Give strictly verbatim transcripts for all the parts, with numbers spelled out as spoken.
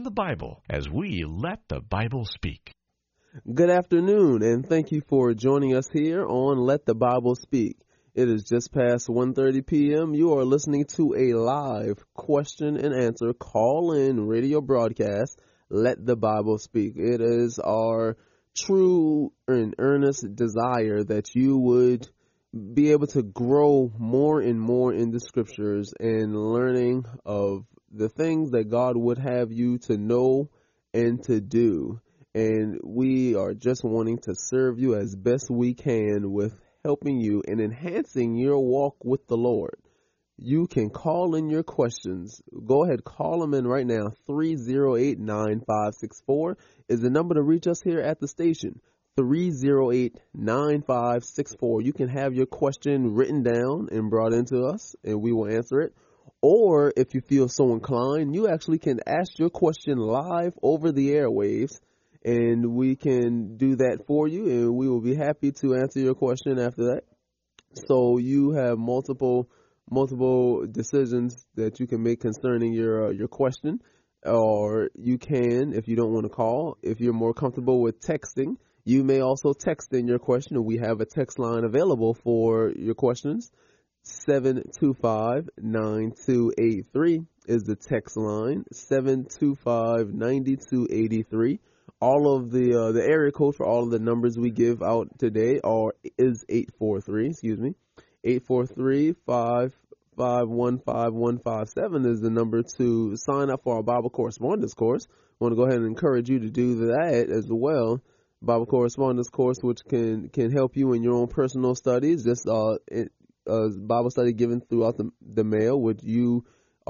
the Bible as we let the Bible speak. Good afternoon, and thank you for joining us here on Let the Bible Speak. It is just past one thirty p.m. You are listening to a live question and answer call-in radio broadcast, Let the Bible Speak. It is our true and earnest desire that you would be able to grow more and more in the scriptures and learning of the things that God would have you to know and to do. And we are just wanting to serve you as best we can with helping you and enhancing your walk with the Lord. You can call in your questions. Go ahead, call them in right now. three oh eight, nine five six four is the number to reach us here at the station. three oh eight, nine five six four. You can have your question written down and brought into us, and we will answer it. Or if you feel so inclined, you actually can ask your question live over the airwaves, and we can do that for you, and we will be happy to answer your question after that. So you have multiple multiple decisions that you can make concerning your uh, your question, or you can, if you don't want to call, if you're more comfortable with texting, you may also text in your question. We have a text line available for your questions. seven two five, nine two eight three is the text line, seven two five, nine two eight three. All of the uh, the area code for all of the numbers we give out today are is eight four three, excuse me. eight four three, five five one five, one five seven is the number to sign up for our Bible correspondence course. I want to go ahead and encourage you to do that as well. Bible correspondence course, which can can help you in your own personal studies. Just uh, it, uh Bible study given throughout the the mail, which you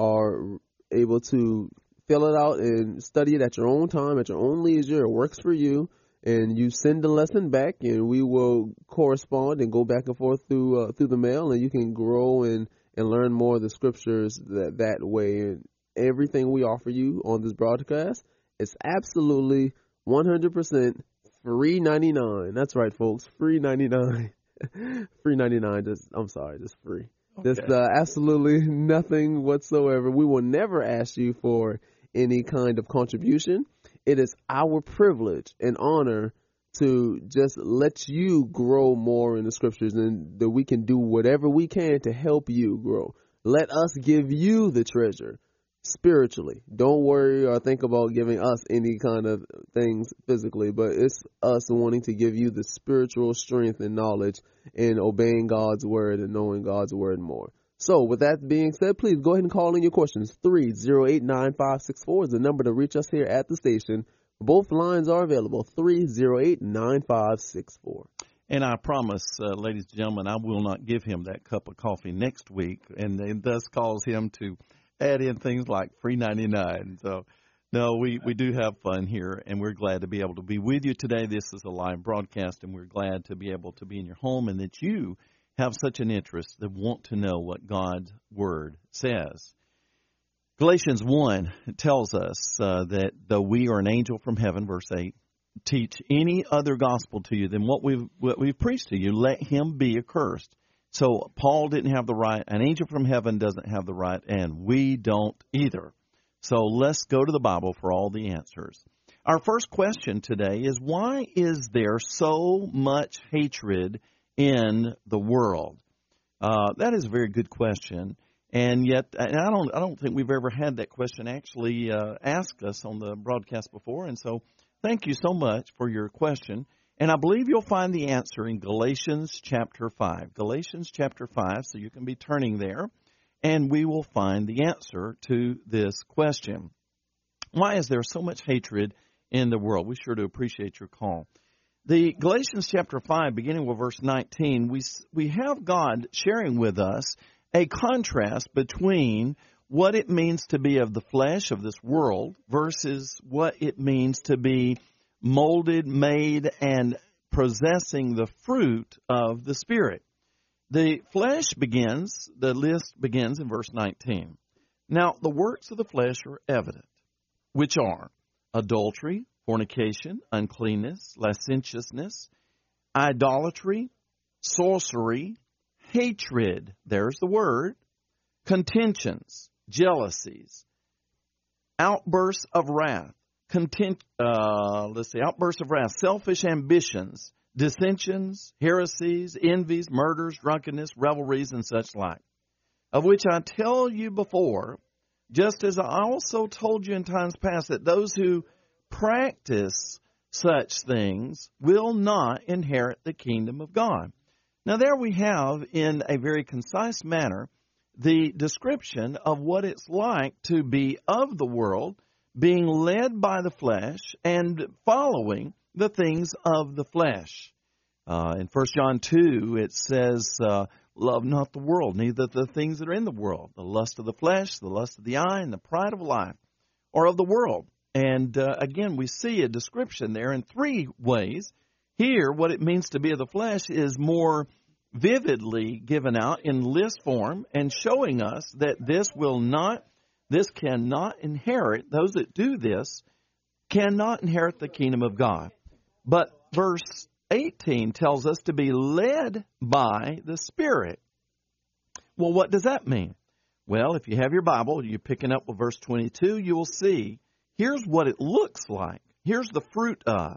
are able to fill it out and study it at your own time, at your own leisure. It works for you, and you send the lesson back, and we will correspond and go back and forth through uh, through the mail, and you can grow and and learn more of the scriptures that that way. And everything we offer you on this broadcast is absolutely one hundred percent free ninety-nine. That's right, folks, free ninety-nine. Free ninety-nine. Just I'm sorry, just free. Okay. Just uh, absolutely nothing whatsoever. We will never ask you for any kind of contribution. It is our privilege and honor to just let you grow more in the scriptures, and that we can do whatever we can to help you grow. Let us give you the treasure spiritually. Don't worry or think about giving us any kind of things physically, but it's us wanting to give you the spiritual strength and knowledge in obeying God's word and knowing God's word more. So with that being said, please go ahead and call in your questions. three oh eight, nine five six four is the number to reach us here at the station. Both lines are available, three oh eight, nine five six four. And I promise, uh, ladies and gentlemen, I will not give him that cup of coffee next week, and it does cause him to add in things like free ninety-nine. So, no, we, we do have fun here, and we're glad to be able to be with you today. This is a live broadcast, and we're glad to be able to be in your home and that you have such an interest that want to know what God's Word says. Galatians one tells us uh, that though we are an angel from heaven, verse eight, teach any other gospel to you than what we've, what we've preached to you, let him be accursed. So Paul didn't have the right, an angel from heaven doesn't have the right, and we don't either. So let's go to the Bible for all the answers. Our first question today is, why is there so much hatred in the world? Uh, that is a very good question, and yet and I don't I don't think we've ever had that question actually uh, asked us on the broadcast before, and so thank you so much for your question. And I believe you'll find the answer in Galatians chapter five. Galatians chapter five, so you can be turning there, and we will find the answer to this question. Why is there so much hatred in the world? We sure do appreciate your call. The Galatians chapter five, beginning with verse nineteen, we we have God sharing with us a contrast between what it means to be of the flesh of this world versus what it means to be molded, made, and possessing the fruit of the Spirit. The flesh begins, the list begins in verse nineteen. Now, the works of the flesh are evident, which are adultery, fornication, uncleanness, licentiousness, idolatry, sorcery, hatred, there's the word, contentions, jealousies, outbursts of wrath, content, uh, let's see, outbursts of wrath, selfish ambitions, dissensions, heresies, envies, murders, drunkenness, revelries, and such like, of which I tell you before, just as I also told you in times past, that those who practice such things will not inherit the kingdom of God. Now there we have, in a very concise manner, the description of what it's like to be of the world, being led by the flesh and following the things of the flesh. Uh, in First John two, it says, uh, love not the world, neither the things that are in the world. The lust of the flesh, the lust of the eye, and the pride of life are of the world. And uh, again, we see a description there in three ways. Here, what it means to be of the flesh is more vividly given out in list form and showing us that this will not, this cannot inherit, those that do this cannot inherit the kingdom of God. But verse eighteen tells us to be led by the Spirit. Well, what does that mean? Well, if you have your Bible, you're picking up with verse twenty-two, you will see here's what it looks like. Here's the fruit of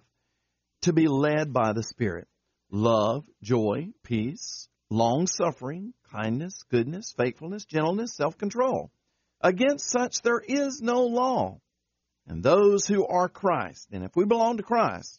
to be led by the Spirit. Love, joy, peace, long-suffering, kindness, goodness, faithfulness, gentleness, self-control. Against such there is no law. And those who are Christ, and if we belong to Christ,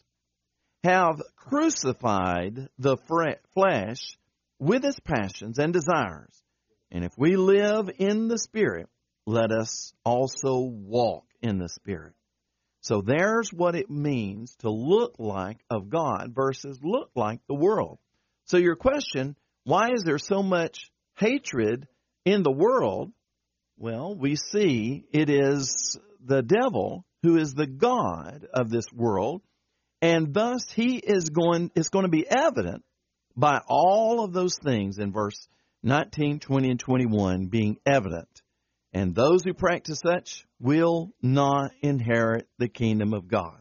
have crucified the flesh with its passions and desires. And if we live in the Spirit, let us also walk in the Spirit. So there's what it means to look like of God versus look like the world. So your question, why is there so much hatred in the world? Well, we see it is the devil who is the god of this world, and thus he is going, it's going to be evident by all of those things in verse nineteen, twenty, and twenty-one being evident. And those who practice such will not inherit the kingdom of God.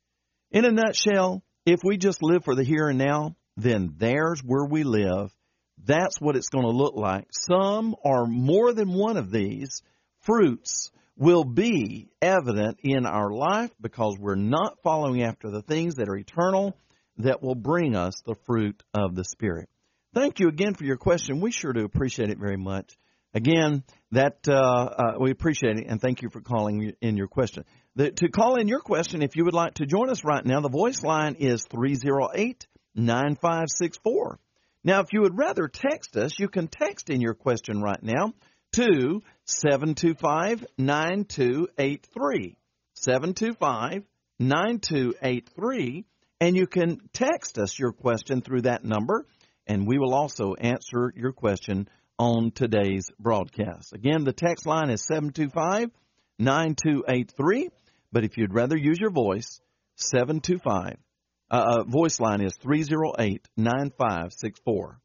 In a nutshell, if we just live for the here and now, then there's where we live. That's what it's going to look like. Some or more than one of these fruits will be evident in our life because we're not following after the things that are eternal that will bring us the fruit of the Spirit. Thank you again for your question. We sure do appreciate it very much. Again, that uh, uh, we appreciate it, and thank you for calling in your question. The, to call in your question, if you would like to join us right now, the voice line is three oh eight, nine five six four. Now, if you would rather text us, you can text in your question right now to seven two five, nine two eight three, seven two five, nine two eight three, and you can text us your question through that number, and we will also answer your question on today's broadcast. Again, the text line is seven two five, nine two eight three, but if you'd rather use your voice, seven two five, uh, voice line is three oh eight, nine five six four.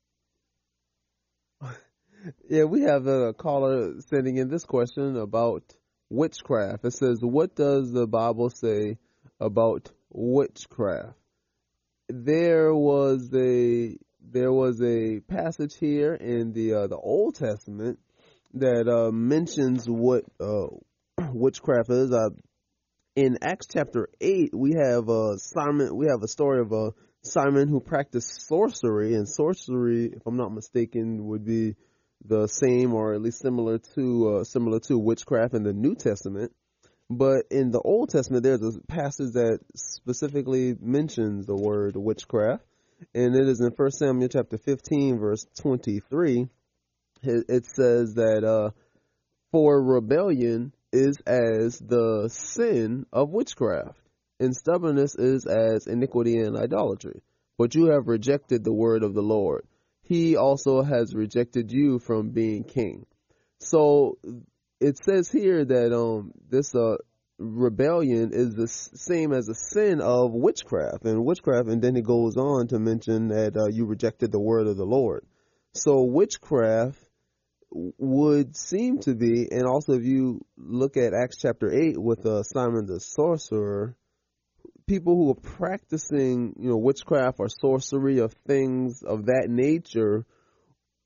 Yeah, we have a caller sending in this question about witchcraft. It says, what does the Bible say about witchcraft? There was a There was a passage here in the uh, the Old Testament that uh, mentions what uh, witchcraft is. Uh, in Acts chapter eight, we have uh, Simon. We have a story of uh, Simon who practiced sorcery, and sorcery, if I'm not mistaken, would be the same or at least similar to uh, similar to witchcraft in the New Testament. But in the Old Testament, there's a passage that specifically mentions the word witchcraft. And it is in First Samuel chapter fifteen, verse twenty-three. It, it says that uh, for rebellion is as the sin of witchcraft, and stubbornness is as iniquity and idolatry. But you have rejected the word of the Lord. He also has rejected you from being king. So it says here that um this uh rebellion is the same as a sin of witchcraft and witchcraft, and then it goes on to mention that uh, you rejected the word of the Lord. So witchcraft would seem to be, and also if you look at Acts chapter eight with uh, Simon the sorcerer, people who are practicing, you know, witchcraft or sorcery of things of that nature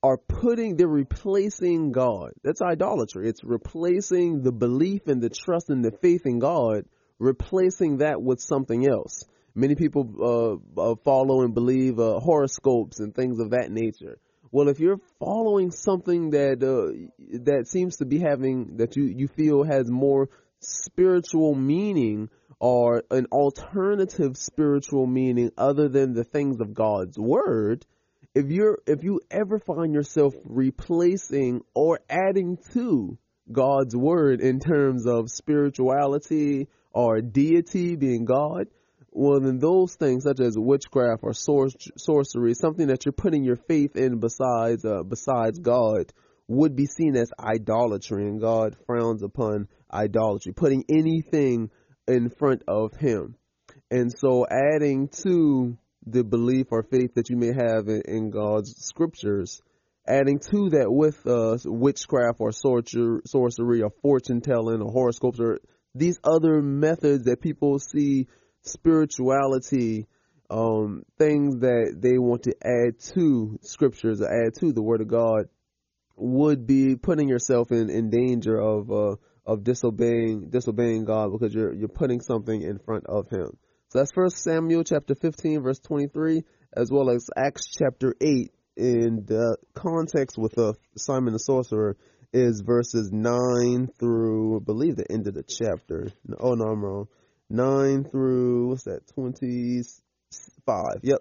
are putting, they're replacing God. That's idolatry. It's replacing the belief and the trust and the faith in God, replacing that with something else. Many people uh, uh, follow and believe uh, horoscopes and things of that nature. Well, if you're following something that uh, that seems to be having, that you, you feel has more spiritual meaning or an alternative spiritual meaning other than the things of God's word, if you're if you ever find yourself replacing or adding to God's word in terms of spirituality or deity being God, well, then those things such as witchcraft or sor- sorcery, something that you're putting your faith in besides uh, besides God, would be seen as idolatry, and God frowns upon idolatry, putting anything in front of Him. And so adding to the belief or faith that you may have in, in God's scriptures, adding to that with uh, witchcraft or sorcery, sorcery or fortune telling or horoscopes or these other methods that people see spirituality, um, things that they want to add to scriptures or add to the word of God, would be putting yourself in, in danger of uh, of disobeying disobeying God, because you're you're putting something in front of Him. So that's First Samuel chapter fifteen verse twenty-three, as well as Acts chapter eight. In the context with uh, Simon the sorcerer is verses nine through, I believe, the end of the chapter. Oh no, I'm wrong. Nine through, what's that, twenty-five. Yep.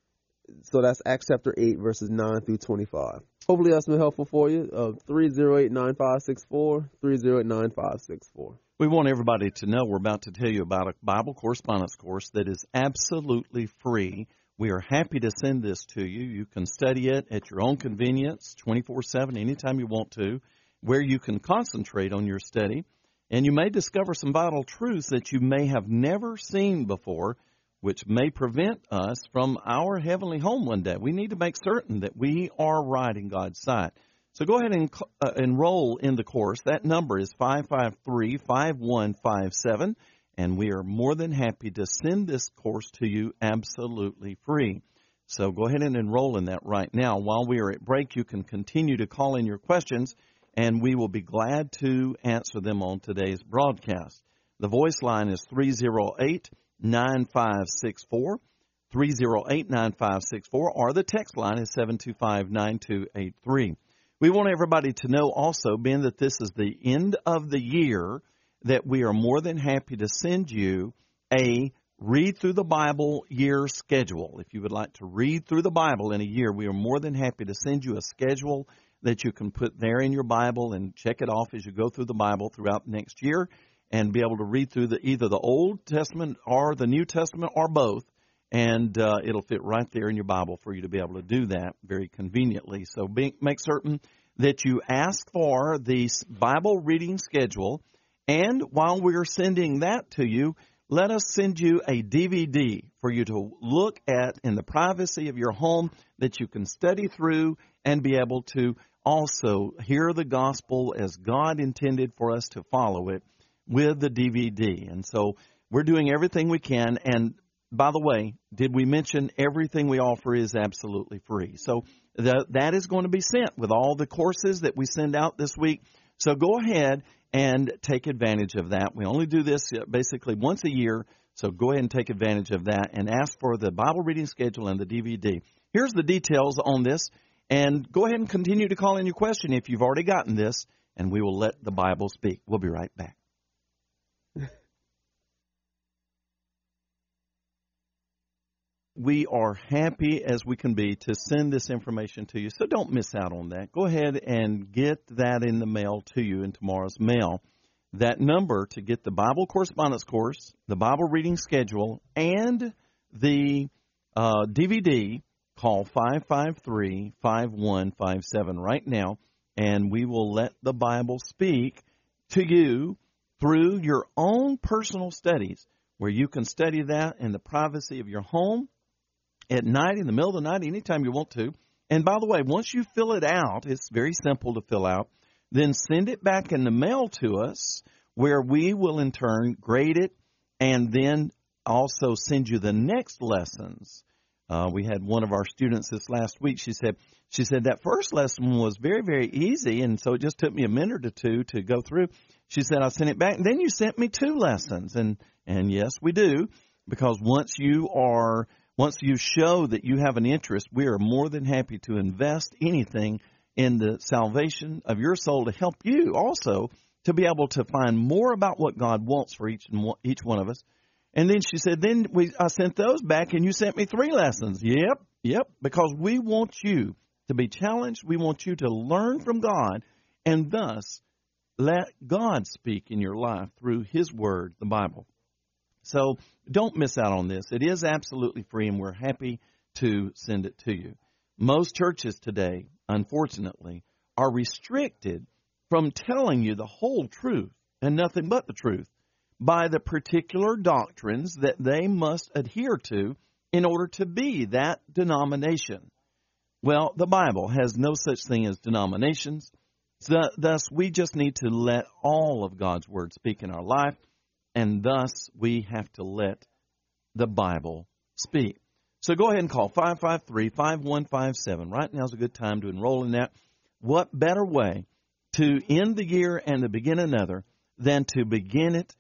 So that's Acts chapter eight, verses nine through twenty-five. Hopefully that's been helpful for you. Uh, three oh eight, nine five six four, three oh eight, nine five six four. We want everybody to know we're about to tell you about a Bible correspondence course that is absolutely free. We are happy to send this to you. You can study it at your own convenience, twenty-four seven, anytime you want to, where you can concentrate on your study. And you may discover some vital truths that you may have never seen before, which may prevent us from our heavenly home one day. We need to make certain that we are right in God's sight. So go ahead and uh, enroll in the course. That number is five five three, five one five seven, and we are more than happy to send this course to you absolutely free. So go ahead and enroll in that right now. While we are at break, you can continue to call in your questions, and we will be glad to answer them on today's broadcast. The voice line is three oh eight, nine five six four, three oh eight, nine five six four, or the text line is seven two five, nine two eight three. We want everybody to know also, being that this is the end of the year, that we are more than happy to send you a Read Through the Bible year schedule. If you would like to read through the Bible in a year, we are more than happy to send you a schedule that you can put there in your Bible and check it off as you go through the Bible throughout the next year, and be able to read through the, either the Old Testament or the New Testament or both, and uh, it'll fit right there in your Bible for you to be able to do that very conveniently. So be, make certain that you ask for the Bible reading schedule, and while we're sending that to you, let us send you a D V D for you to look at in the privacy of your home, that you can study through and be able to also hear the gospel as God intended for us to follow it with the D V D. And so we're doing everything we can. And by the way, did we mention everything we offer is absolutely free? So the, that is going to be sent with all the courses that we send out this week. So go ahead and take advantage of that. We only do this basically once a year. So go ahead and take advantage of that and ask for the Bible reading schedule and the D V D. Here's the details on this. And go ahead and continue to call in your question if you've already gotten this, and we will let the Bible speak. We'll be right back. We are happy as we can be to send this information to you, so don't miss out on that. Go ahead and get that in the mail to you in tomorrow's mail. That number to get the Bible correspondence course, the Bible reading schedule, and the uh, D V D, call five five three, five one five seven right now, and we will let the Bible speak to you through your own personal studies, where you can study that in the privacy of your home, at night, in the middle of the night, anytime you want to. And by the way, once you fill it out, it's very simple to fill out, then send it back in the mail to us, where we will in turn grade it and then also send you the next lessons Uh, we had one of our students this last week. She said, she said that first lesson was very, very easy, and so it just took me a minute or two to go through. She said, I sent it back, and then you sent me two lessons. And, and yes, we do, because once you are, once you show that you have an interest, we are more than happy to invest anything in the salvation of your soul to help you also to be able to find more about what God wants for each and one, each one of us. And then she said, then we I sent those back, and you sent me three lessons. Yep, yep, because we want you to be challenged. We want you to learn from God, and thus let God speak in your life through His Word, the Bible. So don't miss out on this. It is absolutely free, and we're happy to send it to you. Most churches today, unfortunately, are restricted from telling you the whole truth and nothing but the truth by the particular doctrines that they must adhere to in order to be that denomination. Well, the Bible has no such thing as denominations. So, thus, we just need to let all of God's Word speak in our life, and thus we have to let the Bible speak. So go ahead and call five five three, five one five seven. Right now is a good time to enroll in that. What better way to end the year and to begin another than to begin it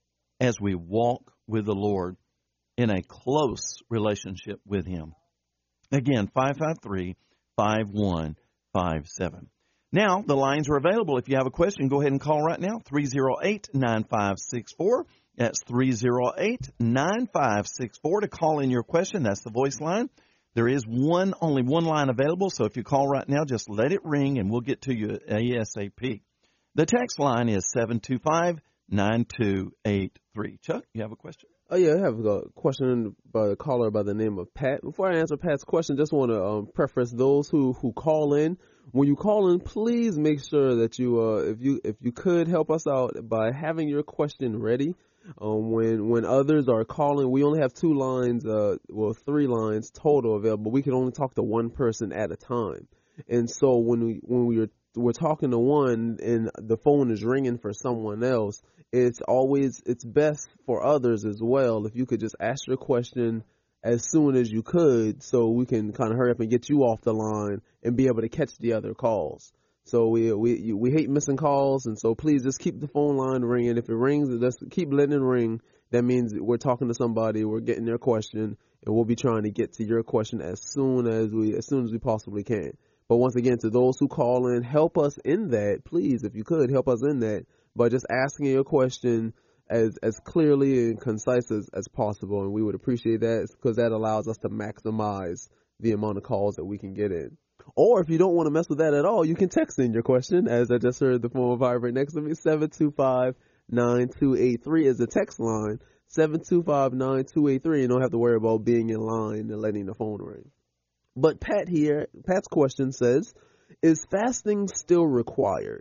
as we walk with the Lord in a close relationship with Him. Again, five five three, five one five seven. Now, the lines are available. If you have a question, go ahead and call right now, three oh eight, nine five six four. That's three oh eight, nine five six four to call in your question. That's the voice line. There is one, only one line available, so if you call right now, just let it ring, and we'll get to you ASAP. The text line is seven two five, nine two eight three. Chuck, you have a question? Oh, yeah, I have a question by a caller by the name of Pat. Before I answer Pat's question, just want to um, preface those who, who call in. When you call in, please make sure that you, uh, if you if you could help us out by having your question ready. Um, when when others are calling, we only have two lines, uh, well, three lines total available. We can only talk to one person at a time. And so when we when we are we're talking to one and the phone is ringing for someone else, it's always it's best for others as well if you could just ask your question as soon as you could, so we can kind of hurry up and get you off the line and be able to catch the other calls. So we we we hate missing calls, and so please just keep the phone line ringing. If it rings, just keep letting it ring. That means we're talking to somebody, we're getting their question, and we'll be trying to get to your question as soon as we as soon as we possibly can. But once again, to those who call in, help us in that, please, if you could, help us in that by just asking your question as as clearly and concise as, as possible, and we would appreciate that because that allows us to maximize the amount of calls that we can get in. Or if you don't want to mess with that at all, you can text in your question, as I just heard the phone vibrate next to me. seven two five, nine two eight three is the text line. seven two five, nine two eight three. You don't have to worry about being in line and letting the phone ring. But Pat here, Pat's question says, is fasting still required?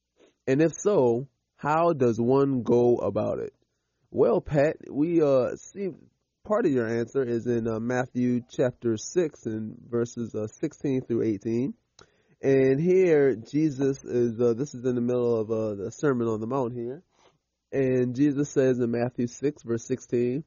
And if so, how does one go about it? Well, Pat, we uh see part of your answer is in uh, Matthew chapter six and verses uh, sixteen through eighteen. And here Jesus is, uh, this is in the middle of uh, the Sermon on the Mount here. And Jesus says in Matthew six verse sixteen,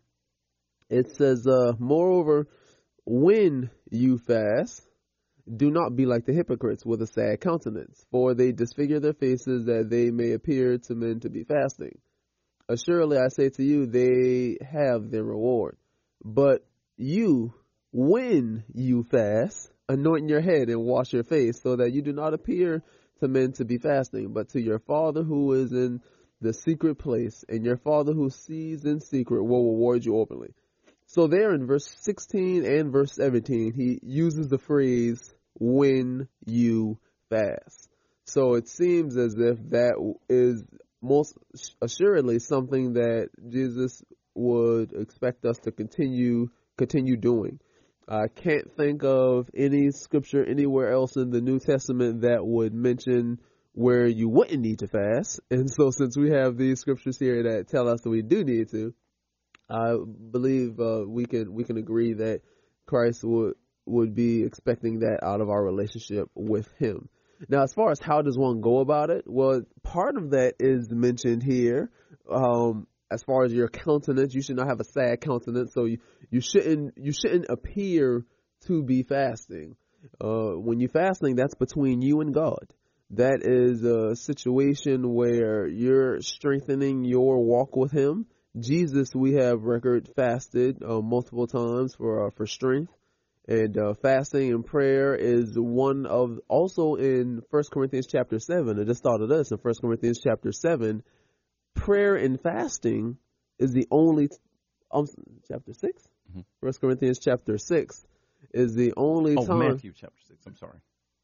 it says, uh, moreover, when you fast, do not be like the hypocrites with a sad countenance, for they disfigure their faces that they may appear to men to be fasting. Assuredly, I say to you, they have their reward. But you, when you fast, anoint your head and wash your face, so that you do not appear to men to be fasting, but to your Father who is in the secret place, and your Father who sees in secret will reward you openly. So there in verse sixteen and verse seventeen, he uses the phrase, when you fast. So it seems as if that is most assuredly something that Jesus would expect us to continue continue doing. I can't think of any scripture anywhere else in the New Testament that would mention where you wouldn't need to fast. And so since we have these scriptures here that tell us that we do need to, I believe uh, we can we can agree that Christ would would be expecting that out of our relationship with Him. Now, as far as how does one go about it, well, part of that is mentioned here. Um, as far as your countenance, you should not have a sad countenance. So you, you shouldn't you shouldn't appear to be fasting. Uh, when you're fasting, that's between you and God. That is a situation where you're strengthening your walk with Him. Jesus, we have record, fasted uh, multiple times for uh, for strength. And uh, fasting and prayer is one of, also in First Corinthians chapter seven, I just thought of this, in First Corinthians chapter seven, prayer and fasting is the only, um, chapter six? Mm-hmm. First Corinthians chapter six is the only oh, time. Oh, Matthew chapter six, I'm sorry.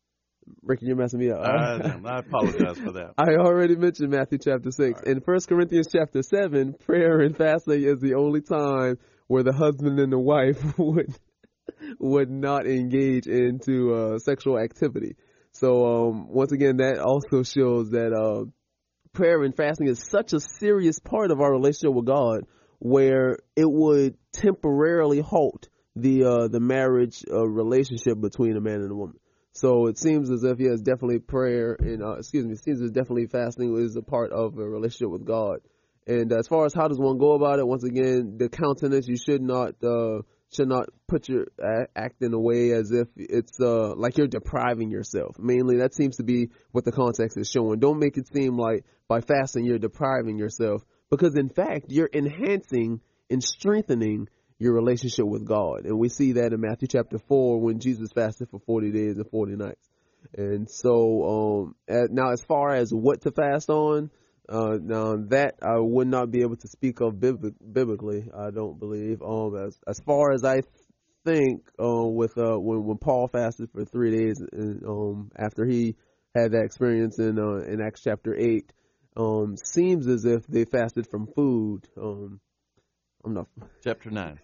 Ricky, you're messing me up. I, I apologize for that. I already mentioned Matthew chapter six. Right. In First Corinthians chapter seven, prayer and fasting is the only time where the husband and the wife would would not engage into uh, sexual activity. So um, once again, that also shows that uh, prayer and fasting is such a serious part of our relationship with God, where it would temporarily halt the uh, the marriage uh, relationship between a man and a woman. So it seems as if, yes, definitely prayer and, uh, excuse me, it seems as definitely fasting is a part of a relationship with God. And as far as how does one go about it, once again, the countenance, you should not, uh, should not put your, uh, act in a way as if it's, uh, like you're depriving yourself. Mainly, that seems to be what the context is showing. Don't make it seem like by fasting you're depriving yourself, because in fact, you're enhancing and strengthening your relationship with God. And we see that in Matthew chapter four when Jesus fasted for forty days and forty nights. And so, um, at, now as far as what to fast on, uh, now that I would not be able to speak of bib- biblically, I don't believe. Um, as, as far as I think, uh, with, uh, when, when Paul fasted for three days, and, um, after he had that experience in, uh, in Acts chapter eight, um, seems as if they fasted from food, um, I'm not. Chapter nine.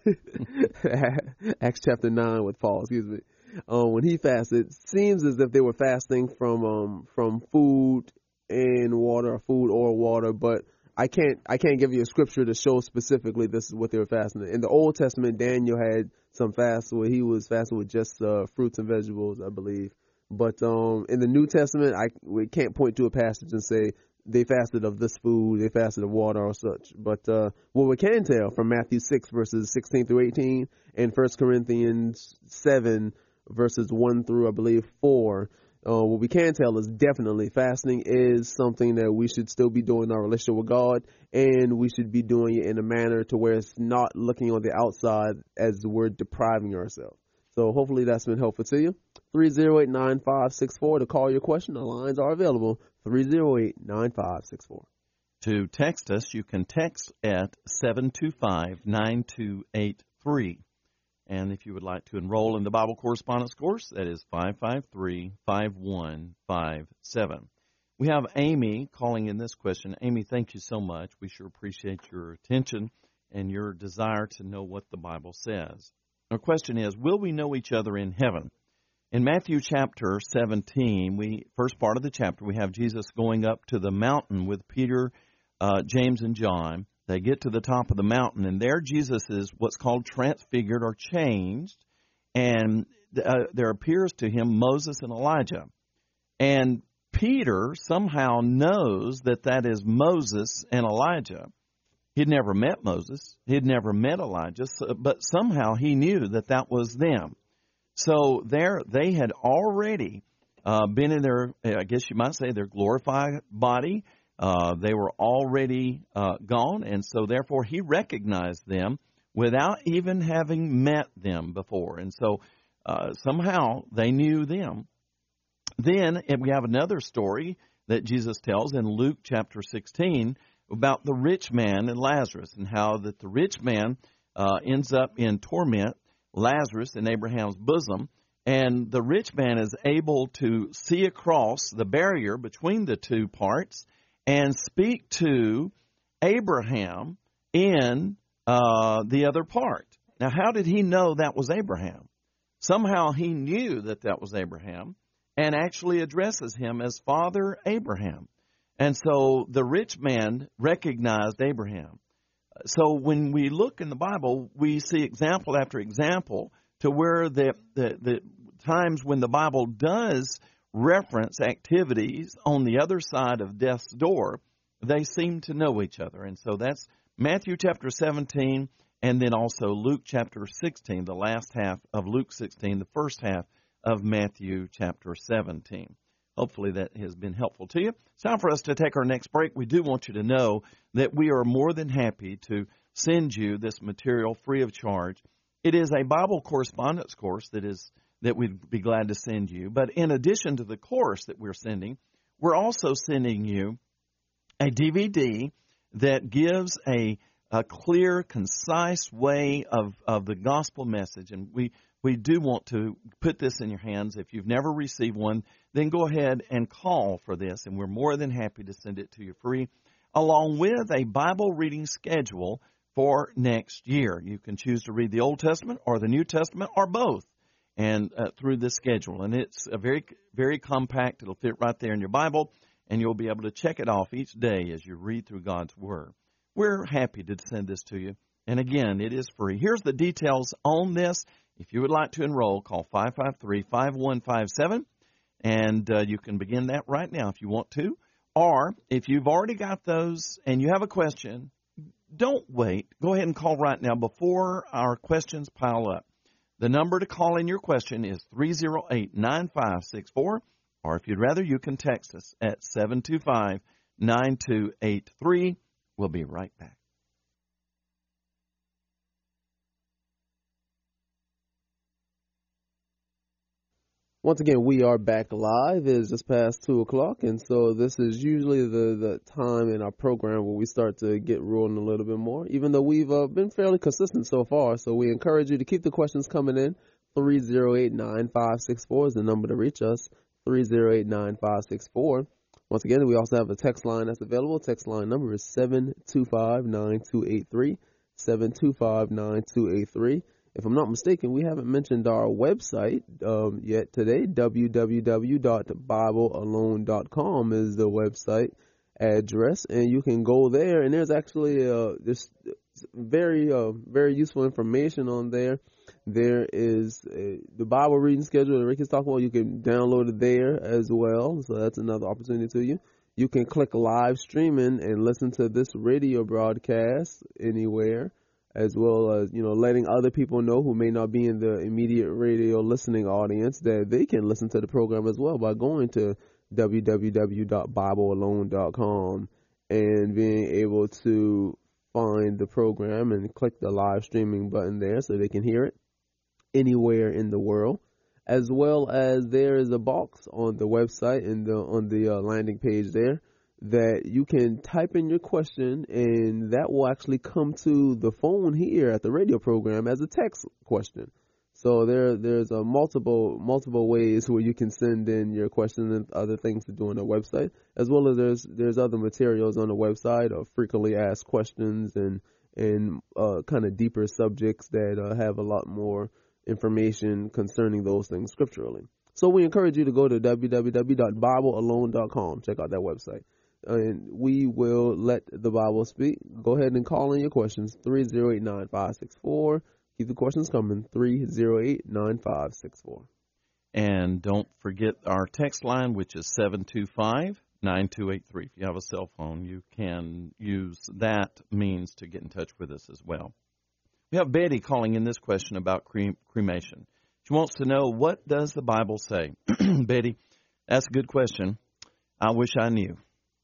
Acts chapter nine with Paul, excuse me. Um, when he fasted, it seems as if they were fasting from um, from food and water, or food or water, but I can't I can't give you a scripture to show specifically this is what they were fasting. In the Old Testament, Daniel had some fasts where he was fasting with just uh, fruits and vegetables, I believe. But um, in the New Testament, I we can't point to a passage and say they fasted of this food, they fasted of water or such. But uh, what we can tell from Matthew six, verses sixteen through eighteen, and First Corinthians seven, verses one through, I believe, four, uh, what we can tell is definitely fasting is something that we should still be doing in our relationship with God, and we should be doing it in a manner to where it's not looking on the outside as we're depriving ourselves. So hopefully that's been helpful to you. three oh eight, nine five six four to call your question. The lines are available. three oh eight, nine five six four. To text us, you can text at seven two five, nine two eight three. And if you would like to enroll in the Bible Correspondence Course, that is five five three, five one five seven. We have Amy calling in this question. Amy, thank you so much. We sure appreciate your attention and your desire to know what the Bible says. Our question is, will we know each other in heaven? In Matthew chapter seventeen, we first part of the chapter, we have Jesus going up to the mountain with Peter, uh, James, and John. They get to the top of the mountain, and there Jesus is what's called transfigured or changed, and uh, there appears to him Moses and Elijah. And Peter somehow knows that that is Moses and Elijah. He'd never met Moses. He'd never met Elijah, so, but somehow he knew that that was them. So there, they had already uh, been in their, I guess you might say, their glorified body. Uh, they were already uh, gone, and so therefore he recognized them without even having met them before. And so uh, somehow they knew them. Then we have another story that Jesus tells in Luke chapter sixteen about the rich man and Lazarus, and how that the rich man uh, ends up in torment, Lazarus in Abraham's bosom, and the rich man is able to see across the barrier between the two parts and speak to Abraham in uh, the other part. Now, how did he know that was Abraham? Somehow he knew that that was Abraham and actually addresses him as Father Abraham. And so the rich man recognized Abraham. So when we look in the Bible, we see example after example to where the, the, the times when the Bible does reference activities on the other side of death's door, they seem to know each other. And so that's Matthew chapter seventeen, and then also Luke chapter sixteen, the last half of Luke sixteen, the first half of Matthew chapter seventeen. Hopefully that has been helpful to you. It's time for us to take our next break. We do want you to know that we are more than happy to send you this material free of charge. It is a Bible correspondence course that is that we'd be glad to send you. But in addition to the course that we're sending, we're also sending you a D V D that gives a, a clear, concise way of, of the gospel message. And we, we do want to put this in your hands. If you've never received one, then go ahead and call for this, and we're more than happy to send it to you free, along with a Bible reading schedule for next year. You can choose to read the Old Testament or the New Testament or both, and uh, through this schedule. And it's a very, very compact. It'll fit right there in your Bible, and you'll be able to check it off each day as you read through God's Word. We're happy to send this to you. And again, it is free. Here's the details on this. If you would like to enroll, call five five three, five one five seven, and uh, you can begin that right now if you want to. Or if you've already got those and you have a question, don't wait. Go ahead and call right now before our questions pile up. The number to call in your question is three oh eight, nine five six four, or if you'd rather, you can text us at seven two five, nine two eight three. We'll be right back. Once again, we are back live. It is just past two o'clock, and so this is usually the, the time in our program where we start to get rolling a little bit more, even though we've uh, been fairly consistent so far. So we encourage you to keep the questions coming in. three oh eight, nine five six four is the number to reach us, three oh eight, nine five six four. Once again, we also have a text line that's available. Text line number is seven two five, nine two eight three, seven two five, nine two eight three. If I'm not mistaken, we haven't mentioned our website um, yet today. w w w dot bible alone dot com is the website address, and you can go there, and there's actually uh, there's very uh, very useful information on there. There is a, the Bible reading schedule that Rick is talking about. You can download it there as well, so that's another opportunity to you. You can click live streaming and listen to this radio broadcast anywhere, as well as, you know, letting other people know who may not be in the immediate radio listening audience that they can listen to the program as well by going to w w w dot bible alone dot com and being able to find the program and click the live streaming button there so they can hear it anywhere in the world. As well as there is a box on the website and the, on the uh, landing page there that you can type in your question, and that will actually come to the phone here at the radio program as a text question. So there, there's a multiple, multiple ways where you can send in your question and other things to do on the website, as well as there's, there's other materials on the website of frequently asked questions and, and, uh, kind of deeper subjects that uh, have a lot more information concerning those things scripturally. So we encourage you to go to w w w dot bible alone dot com. Check out that website. And we will let the Bible speak. Go ahead and call in your questions, three oh eight, nine five six four. Keep the questions coming, three oh eight, nine five six four. And don't forget our text line, which is seven two five, nine two eight three. If you have a cell phone, you can use that means to get in touch with us as well. We have Betty calling in this question about crem- cremation. She wants to know, what does the Bible say? Betty, that's a good question. I wish I knew.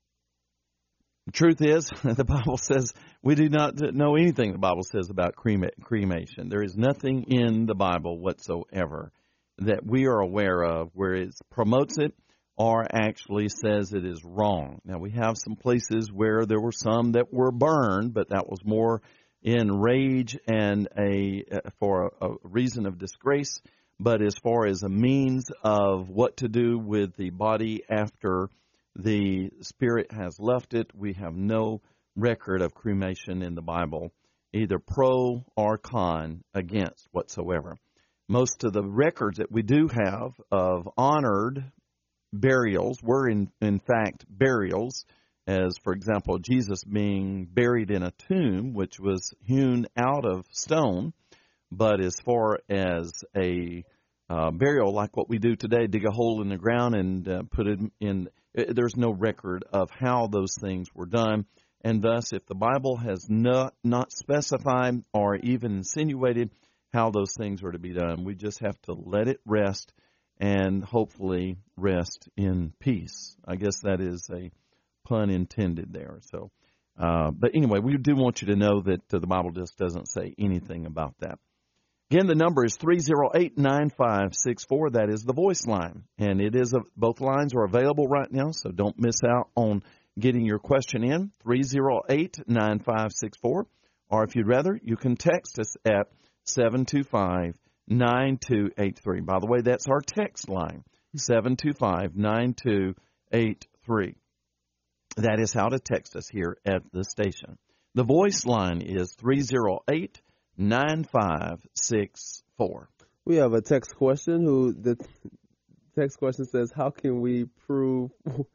The truth is, the Bible says we do not know anything the Bible says about crema- cremation. There is nothing in the Bible whatsoever that we are aware of where it promotes it or actually says it is wrong. Now, we have some places where there were some that were burned, but that was more in rage and a for a, a reason of disgrace. But as far as a means of what to do with the body after the spirit has left it, we have no record of cremation in the Bible, either pro or con, against whatsoever. Most of the records that we do have of honored burials were, in, in fact, burials, as, for example, Jesus being buried in a tomb, which was hewn out of stone. But as far as a uh, burial, like what we do today, dig a hole in the ground and uh, put it in, there's no record of how those things were done. And thus, if the Bible has not, not specified or even insinuated how those things are to be done, we just have to let it rest and hopefully rest in peace. I guess that is a pun intended there. So, uh, but anyway, we do want you to know that uh, the Bible just doesn't say anything about that. Again, the number is three oh eight, nine five six four. That is the voice line. And it is a, both lines are available right now, so don't miss out on getting your question in, three oh eight, nine five six four. Or if you'd rather, you can text us at seven two five, nine two eight three. By the way, that's our text line, seven two five, nine two eight three. That is how to text us here at the station. The voice line is three oh eight, nine five six four. We have a text question. Who the text question says, "How can we prove?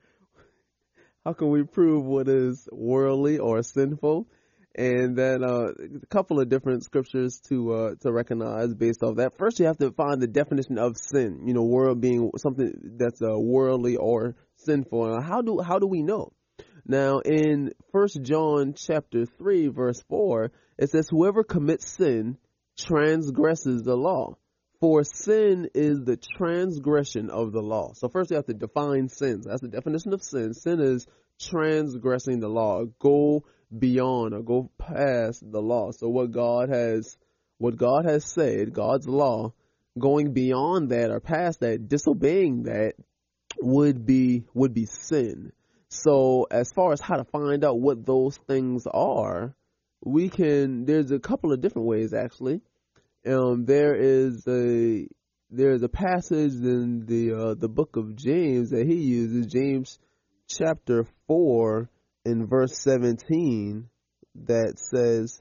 How can we prove what is worldly or sinful?" And then uh, a couple of different scriptures to uh, to recognize based off that. First, you have to find the definition of sin. You know, world being something that's uh, worldly or sinful. And how do how do we know? Now, in First John chapter three, verse four, it says, "Whoever commits sin transgresses the law, for sin is the transgression of the law." So first, you have to define sin. That's the definition of sin. Sin is transgressing the law. Go beyond or go past the law. So what God has, what God has said, God's law, going beyond that or past that, disobeying that, would be would be sin. So as far as how to find out what those things are, we can. There's a couple of different ways actually. Um, there is a there's a passage in the uh, the book of James that he uses, James chapter four in verse seventeen, that says,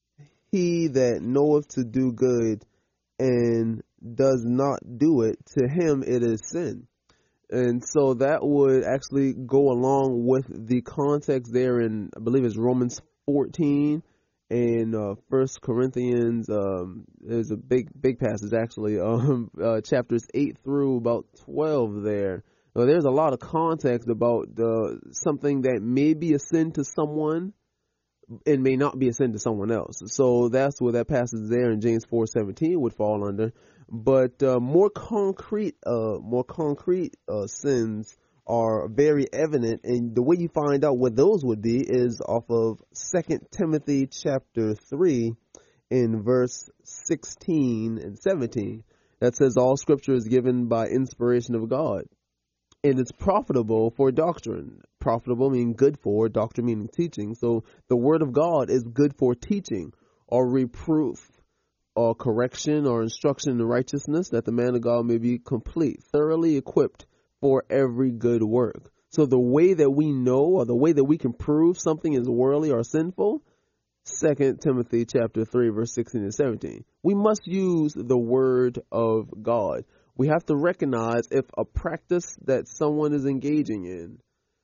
"He that knoweth to do good and does not do it, to him it is sin." And so that would actually go along with the context there in, I believe it's Romans fourteen and uh, First Corinthians. Um, there's a big, big passage actually, um, uh, chapters eight through about twelve there. Now, there's a lot of context about uh, something that may be a sin to someone and may not be a sin to someone else. So that's where that passage there in James four seventeen would fall under. But uh, more concrete, uh, more concrete uh, sins are very evident, and the way you find out what those would be is off of Second Timothy chapter three, in verse sixteen and seventeen. That says, "All Scripture is given by inspiration of God, and it's profitable for doctrine." Profitable meaning good for, doctrine meaning teaching. So the Word of God is good for teaching or reproof, or correction or instruction in righteousness, that the man of God may be complete, thoroughly equipped for every good work. So the way that we know, or the way that we can prove something is worldly or sinful, Second Timothy chapter three, verse sixteen and seventeen. We must use the Word of God. We have to recognize if a practice that someone is engaging in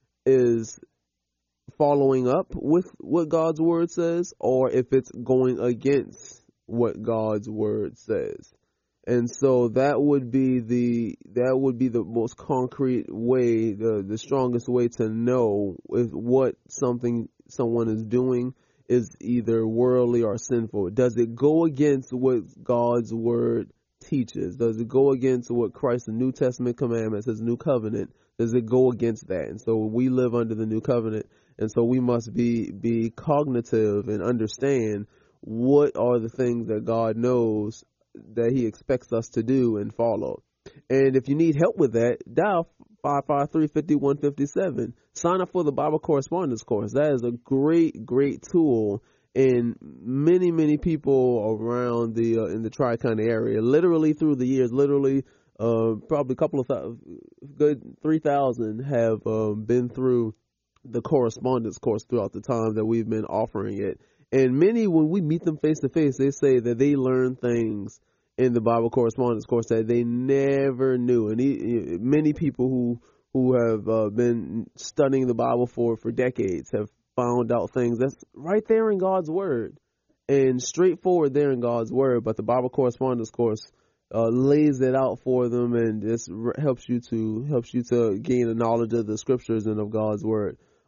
is following up with what God's Word says, or if it's going against what God's Word says. And so that would be the that would be the most concrete way, the the strongest way to know if what something someone is doing is either worldly or sinful. Does it go against what God's Word teaches? Does it go against what Christ's New Testament commandments, his new covenant, does it go against that? And so we live under the new covenant, and so we must be be cognitive and understand what are the things that God knows that he expects us to do and follow. And if you need help with that, dial five five three, five one five seven. Sign up for the Bible Correspondence Course. That is a great, great tool. And many, many people around the uh, in the Tri-County area, literally through the years, literally uh, probably a couple of th- good three thousand have um, been through the correspondence course throughout the time that we've been offering it. And many, when we meet them face to face, they say that they learn things in the Bible Correspondence Course that they never knew. And he, many people who who have uh, been studying the Bible for, for decades have found out things that's right there in God's Word and straightforward there in God's Word. But the Bible Correspondence Course uh, lays it out for them, and just helps you to helps you to gain a knowledge of the Scriptures and of God's Word.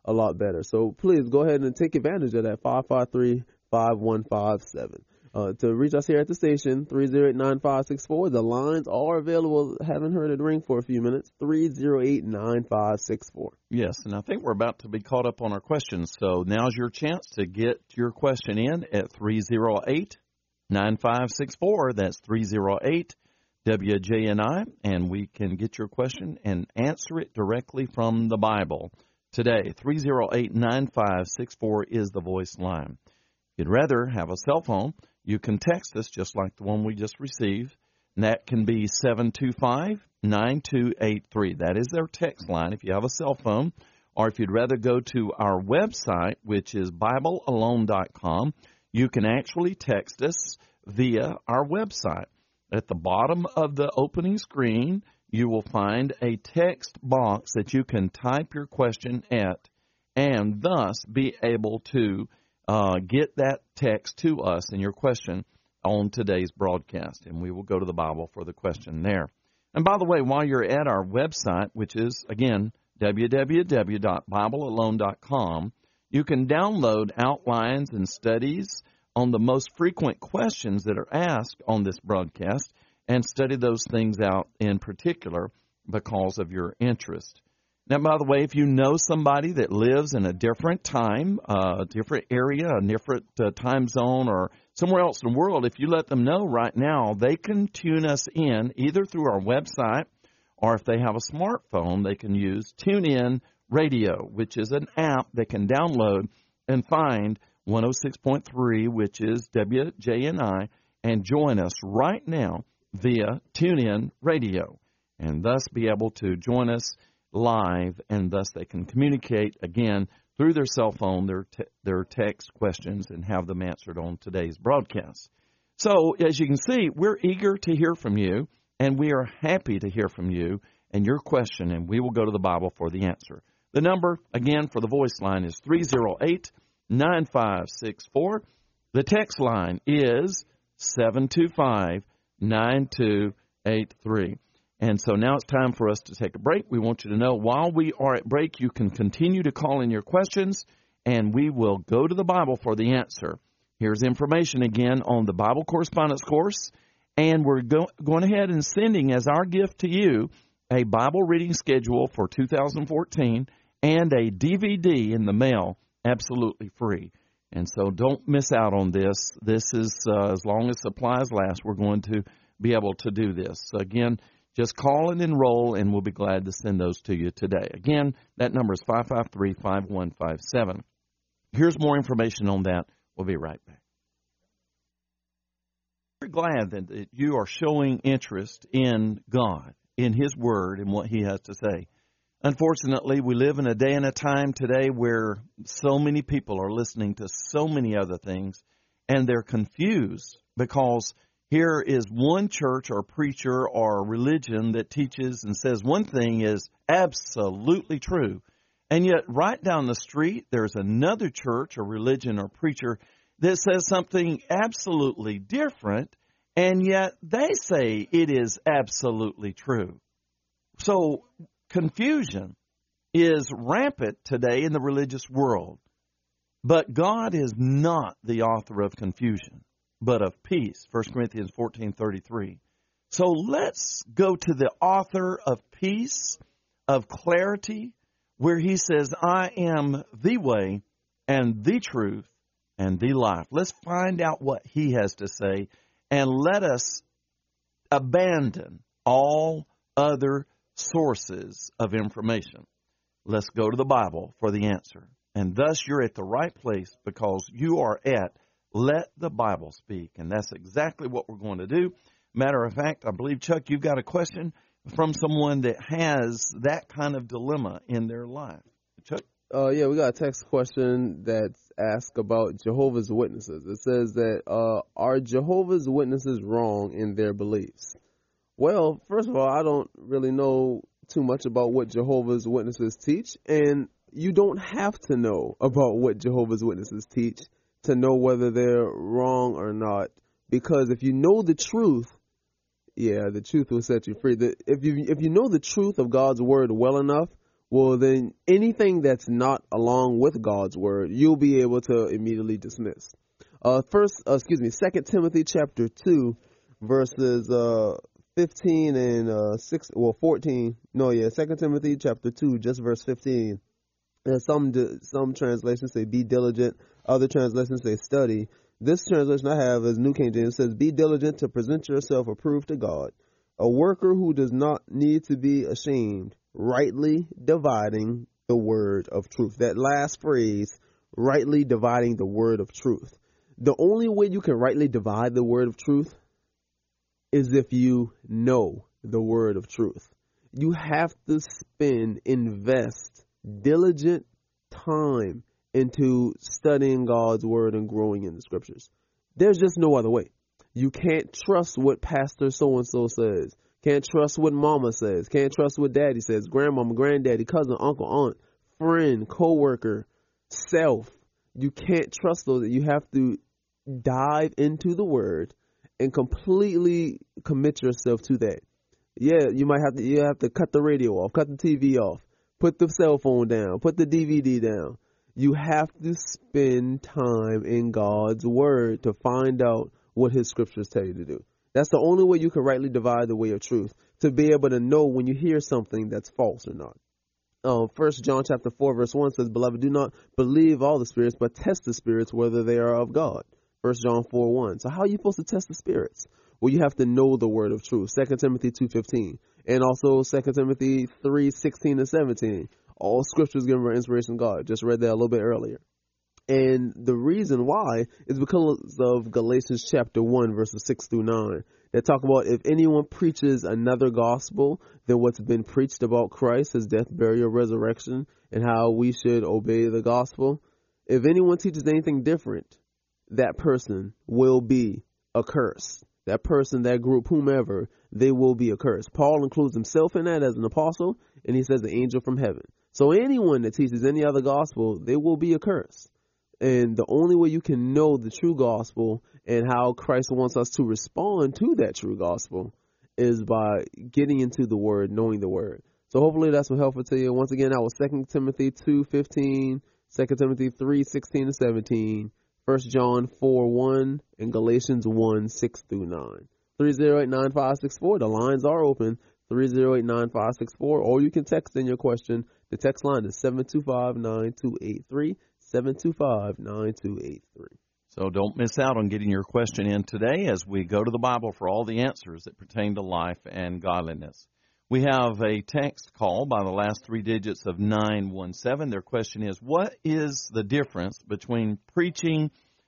a lot better. So please go ahead and take advantage of that, five five three, five one five seven. Uh, to reach us here at the station, three oh eight, nine five six four. The lines are available. Haven't heard it ring for a few minutes. three oh eight, nine five six four. Yes, and I think we're about to be caught up on our questions. So now's your chance to get your question in at three oh eight, nine five six four. That's three oh eight W J N I, and we can get your question and answer it directly from the Bible. Today, three oh eight, nine five six four is the voice line. If you'd rather have a cell phone, you can text us just like the one we just received, and that can be seven two five, nine two eight three. That is our text line if you have a cell phone, or if you'd rather go to our website, which is Bible Alone dot com, you can actually text us via our website. At the bottom of the opening screen, you will find a text box that you can type your question at and thus be able to Uh, get that text to us and your question on today's broadcast, and we will go to the Bible for the question there. And by the way, while you're at our website, which is, again, w w w dot bible alone dot com, you can download outlines and studies on the most frequent questions that are asked on this broadcast and study those things out in particular because of your interest. Now, by the way, if you know somebody that lives in a different time, a uh, different area, a different uh, time zone, or somewhere else in the world, if you let them know right now, they can tune us in either through our website, or if they have a smartphone, they can use TuneIn Radio, which is an app they can download and find one oh six point three, which is W J N I, and join us right now via TuneIn Radio, and thus be able to join us live, and thus they can communicate, again, through their cell phone, their te- their text questions, and have them answered on today's broadcast. So, as you can see, we're eager to hear from you, and we are happy to hear from you and your question, and we will go to the Bible for the answer. The number, again, for the voice line is three oh eight, nine five six four. The text line is seven two five, nine two eight three. And so now it's time for us to take a break. We want you to know while we are at break, you can continue to call in your questions, and we will go to the Bible for the answer. Here's information again on the Bible Correspondence Course, and we're go- going ahead and sending as our gift to you a Bible reading schedule for two thousand fourteen and a D V D in the mail, absolutely free. And so don't miss out on this. This is, uh, as long as supplies last, we're going to be able to do this. So again, just call and enroll, and we'll be glad to send those to you today. Again, that number is five five three, five one five seven. Here's more information on that. We'll be right back. We're glad that you are showing interest in God, in His Word, and what He has to say. Unfortunately, we live in a day and a time today where so many people are listening to so many other things, and they're confused because here is one church or preacher or religion that teaches and says one thing is absolutely true. And yet right down the street, there's another church or religion or preacher that says something absolutely different, and yet they say it is absolutely true. So confusion is rampant today in the religious world. But God is not the author of confusion, but of peace, First Corinthians fourteen thirty-three. So let's go to the author of peace, of clarity, where he says, I am the way and the truth and the life. Let's find out what he has to say, and let us abandon all other sources of information. Let's go to the Bible for the answer. And thus you're at the right place because you are at Let the Bible Speak. And that's exactly what we're going to do. Matter of fact, I believe, Chuck, you've got a question from someone that has that kind of dilemma in their life. Chuck? Uh, yeah, we got a text question that's asked about Jehovah's Witnesses. It says that, uh, are Jehovah's Witnesses wrong in their beliefs? Well, first of all, I don't really know too much about what Jehovah's Witnesses teach, and you don't have to know about what Jehovah's Witnesses teach to know whether they're wrong or not, because if you know the truth, yeah, the truth will set you free. The, if you if you know the truth of God's word well enough, well, then anything that's not along with God's word, you'll be able to immediately dismiss. Uh, first, uh, excuse me, Second Timothy chapter two, verses uh, fifteen and uh, six, well, fourteen. No, yeah, Second Timothy chapter two, just verse fifteen. And some some translations say be diligent. Other translations say study. This translation I have is New King James. It says, be diligent to present yourself approved to God, a worker who does not need to be ashamed, rightly dividing the word of truth. That last phrase, rightly dividing the word of truth. The only way you can rightly divide the word of truth is if you know the word of truth. You have to spend, invest diligent time into studying God's word and growing in the scriptures. There's just no other way. You can't trust what Pastor so-and-so says. Can't trust what mama says. Can't trust what daddy says. Grandmama, granddaddy, cousin, uncle, aunt, friend, coworker, self. You can't trust those. You have to dive into the word and completely commit yourself to that. Yeah, you might have to, you have to cut the radio off, cut the T V off, put the cell phone down, put the D V D down. You have to spend time in God's word to find out what his scriptures tell you to do. That's the only way you can rightly divide the way of truth, to be able to know when you hear something that's false or not. Um, First John chapter four verse one says, beloved, do not believe all the spirits, but test the spirits whether they are of God. First John four one. So how are you supposed to test the spirits? Well, you have to know the word of truth. Second Timothy two fifteen. And also Second Timothy three sixteen and seventeen. All scriptures given by inspiration of God. Just read that a little bit earlier. And the reason why is because of Galatians chapter one, verses six through nine. They talk about if anyone preaches another gospel than what's been preached about Christ, his death, burial, resurrection, and how we should obey the gospel. If anyone teaches anything different, that person will be accursed. That person, that group, whomever, they will be accursed. Paul includes himself in that as an apostle, and he says the angel from heaven. So anyone that teaches any other gospel, they will be accursed. And the only way you can know the true gospel and how Christ wants us to respond to that true gospel is by getting into the word, knowing the word. So hopefully that's been helpful to you. Once again, that was Second Timothy two fifteen, Second Timothy three sixteen and seventeen, First John four one, and Galatians one six through nine. three oh eight, nine five six four. The lines are open. three oh eight, nine five six four. Or you can text in your question. The text line is seven two five, nine two eight three. seven two five, nine two eight three. So don't miss out on getting your question in today as we go to the Bible for all the answers that pertain to life and godliness. We have a text call by the last three digits of nine one seven. Their question is, what is the difference between preaching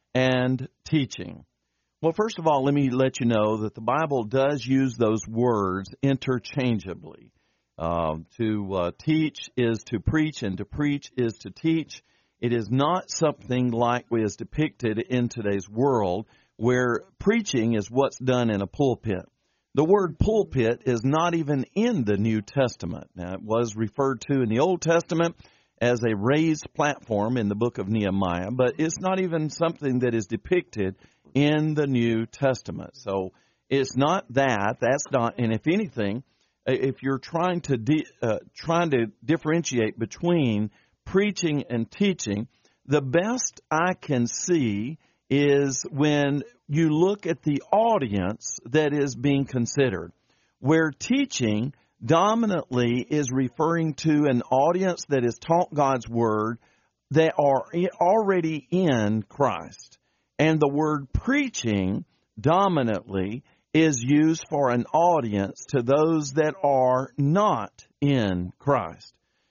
and teaching? Well, first of all, let me let you know that the Bible does use those words interchangeably. Uh, to uh, teach is to preach, and to preach is to teach. It is not something like is depicted in today's world where preaching is what's done in a pulpit. The word pulpit is not even in the New Testament. Now, it was referred to in the Old Testament as a raised platform in the book of Nehemiah, but it's not even something that is depicted in the New Testament. So it's not that. That's not, and if anything, if you're trying to de, uh, trying to differentiate between preaching and teaching, the best I can see is when you look at the audience that is being considered, where teaching dominantly is referring to an audience that is taught God's Word that are already in Christ. And the word preaching dominantly is used for an audience to those that are not in Christ.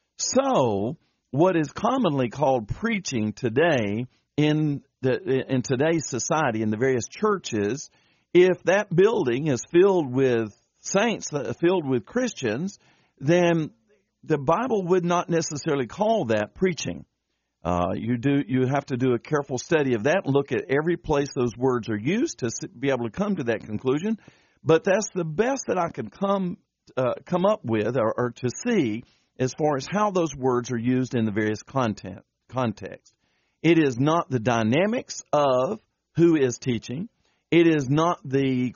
So, what is commonly called preaching today in the in today's society, in the various churches, if that building is filled with saints, filled with Christians, then the Bible would not necessarily call that preaching. Uh, you do you have to do a careful study of that and look at every place those words are used to be able to come to that conclusion. But that's the best that I can come uh, come up with or, or to see as far as how those words are used in the various content contexts. It is not the dynamics of who is teaching. It is not the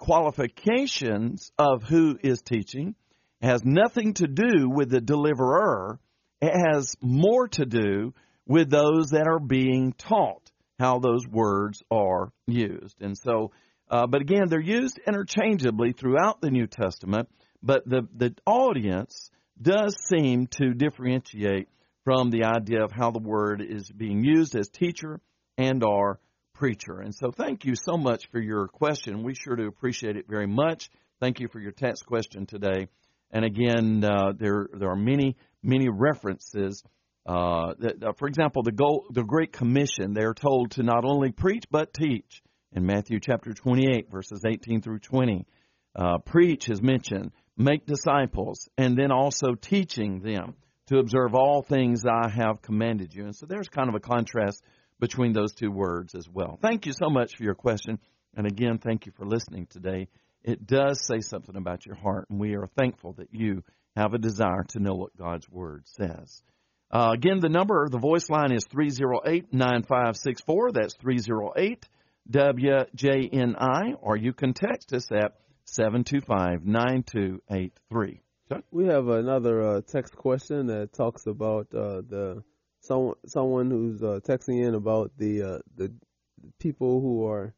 qualifications of who is teaching. It has nothing to do with the deliverer. It has more to do with those that are being taught, how those words are used. And so, uh, but again, they're used interchangeably throughout the New Testament, but the, the audience does seem to differentiate from the idea of how the word is being used as teacher and or preacher. And so thank you so much for your question. We sure do appreciate it very much. Thank you for your text question today. And again, uh, there there are many, many references. Uh, that, uh, for example, the, goal, the Great Commission, they are told to not only preach but teach in Matthew chapter twenty-eight, verses eighteen through twenty. Uh, preach is mentioned, make disciples, and then also teaching them to observe all things I have commanded you. And so there's kind of a contrast between those two words as well. Thank you so much for your question. And again, thank you for listening today. It does say something about your heart, and we are thankful that you have a desire to know what God's Word says. Uh, again, the number, the voice line is three oh eight, nine five six four. That's three oh eight W J N I, or you can text us at seven two five, nine two eight three. Chuck? We have another uh, text question that talks about uh, the someone someone who's uh, texting in about the uh, the people who are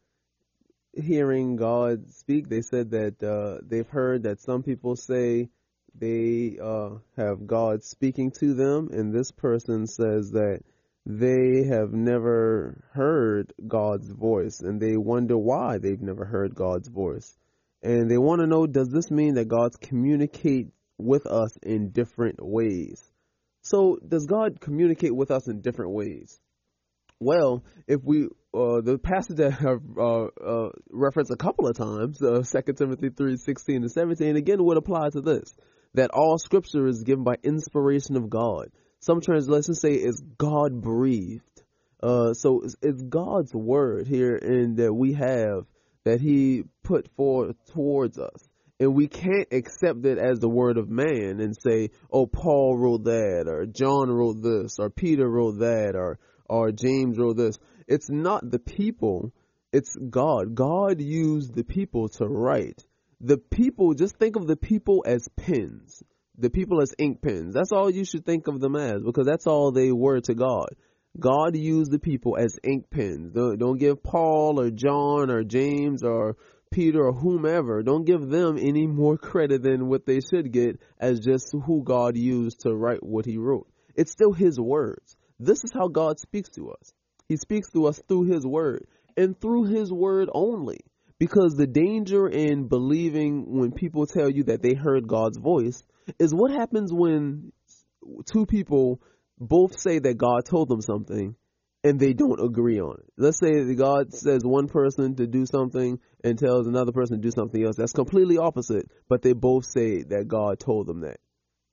hearing God speak. They said that uh, they've heard that some people say they uh, have God speaking to them, and this person says that they have never heard God's voice, and they wonder why they've never heard God's voice. And they want to know, does this mean that God communicates with us in different ways? So does God communicate with us in different ways? Well, if we, uh, the passage that I've uh, uh, referenced a couple of times, uh, Second Timothy three, sixteen to seventeen, again would apply to this, that all scripture is given by inspiration of God. Some translations say it's God-breathed. Uh, so it's, it's God's word here and that we have that he put forth towards us. And we can't accept it as the word of man and say, oh, Paul wrote that, or John wrote this, or Peter wrote that, or or James wrote this. It's not the people, it's God. God used the people to write. The people, just think of the people as pens. The people as ink pens. That's all you should think of them as, because that's all they were to God. God used the people as ink pens. Don't, don't give Paul or John or James or Peter or whomever, don't give them any more credit than what they should get as just who God used to write what he wrote. It's still his words. This is how God speaks to us. He speaks to us through his word and through his word only. Because the danger in believing when people tell you that they heard God's voice is what happens when two people both say that God told them something and they don't agree on it. Let's say that God says one person to do something and tells another person to do something else that's completely opposite, but they both say that God told them that.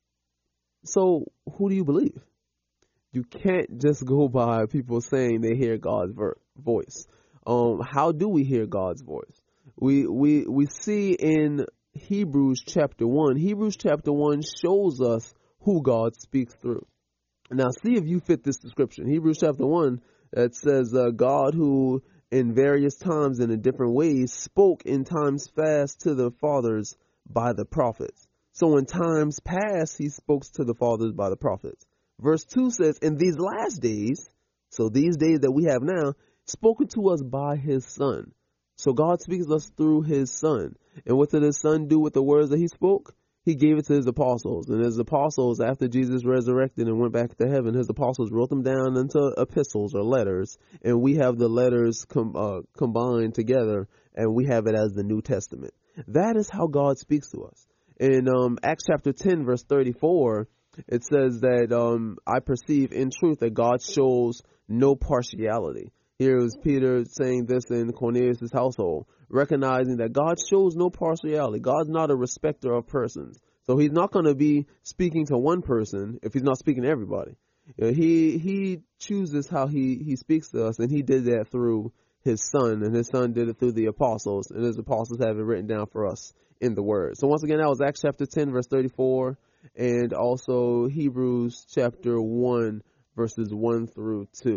So who do you believe? You can't just go by people saying they hear God's ver- voice. Um, how do we hear God's voice? We we we see in Hebrews chapter one. Hebrews chapter one shows us who God speaks through. Now, see if you fit this description. Hebrews chapter one, that says uh, God who in various times and in different ways spoke in times past to the fathers by the prophets. So in times past, he spoke to the fathers by the prophets. Verse two says, in these last days, so these days that we have now, spoken to us by his son. So God speaks to us through his son. And what did his son do with the words that he spoke? He gave it to his apostles. And his apostles, after Jesus resurrected and went back to heaven, his apostles wrote them down into epistles or letters. And we have the letters com- uh, combined together, and we have it as the New Testament. That is how God speaks to us. In um, Acts chapter ten, verse thirty-four, it says that um, I perceive in truth that God shows no partiality. Here is Peter saying this in Cornelius' household, recognizing that God shows no partiality. God's not a respecter of persons. So he's not going to be speaking to one person if he's not speaking to everybody. You know, he he chooses how he, he speaks to us, and he did that through his son, and his son did it through the apostles, and his apostles have it written down for us in the word. So once again, that was Acts chapter ten, verse thirty-four, and also Hebrews chapter one, verses one through two.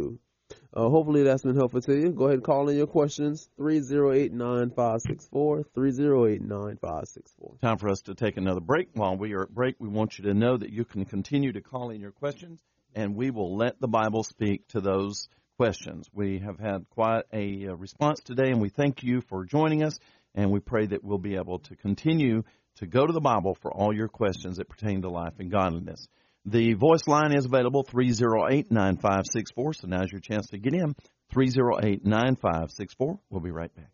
Uh, hopefully that's been helpful to you. Go ahead and call in your questions, three oh eight, nine five six four, three oh eight, nine five six four. Time for us to take another break. While we are at break, we want you to know that you can continue to call in your questions, and we will let the Bible speak to those questions. We have had quite a uh, response today, and we thank you for joining us, and we pray that we'll be able to continue to go to the Bible for all your questions that pertain to life and godliness. The voice line is available, three oh eight, nine five six four, so now's your chance to get in, three oh eight, nine five six four. We'll be right back.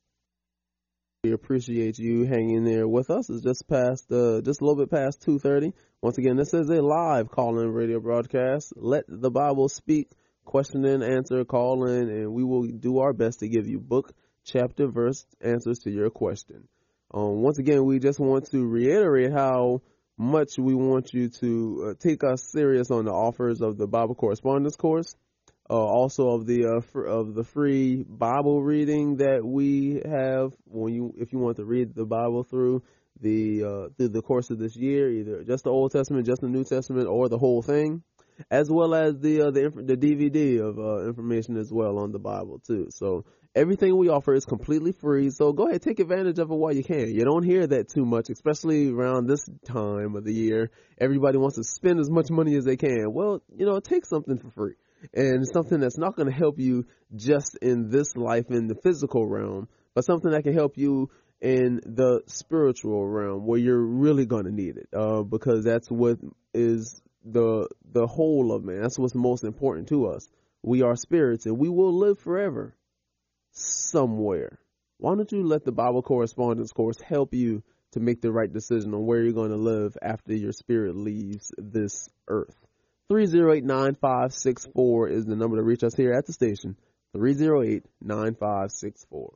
We appreciate you hanging there with us. It's just past, uh, just a little bit past two thirty. Once again, this is a live call-in radio broadcast. Let the Bible speak. Question and answer, call in, and we will do our best to give you book, chapter, verse answers to your question. Um, once again, we just want to reiterate how much we want you to uh, take us serious on the offers of the Bible correspondence course, uh, also of the uh, fr- of the free Bible reading that we have when you if you want to read the Bible through the uh, through the course of this year, either just the Old Testament, just the New Testament, or the whole thing, as well as the uh, the inf- the D V D of uh, information as well on the Bible too. So everything we offer is completely free, so go ahead, take advantage of it while you can. You don't hear that too much, especially around this time of the year. Everybody wants to spend as much money as they can. Well, you know, take something for free, and something that's not going to help you just in this life in the physical realm, but something that can help you in the spiritual realm where you're really going to need it, uh, because that's what is the the whole of man. That's what's most important to us. We are spirits, and we will live forever somewhere. Why don't you let the Bible correspondence course help you to make the right decision on where you're going to live after your spirit leaves this earth? three oh eight, nine five six four is the number to reach us here at the station. three oh eight, nine five six four.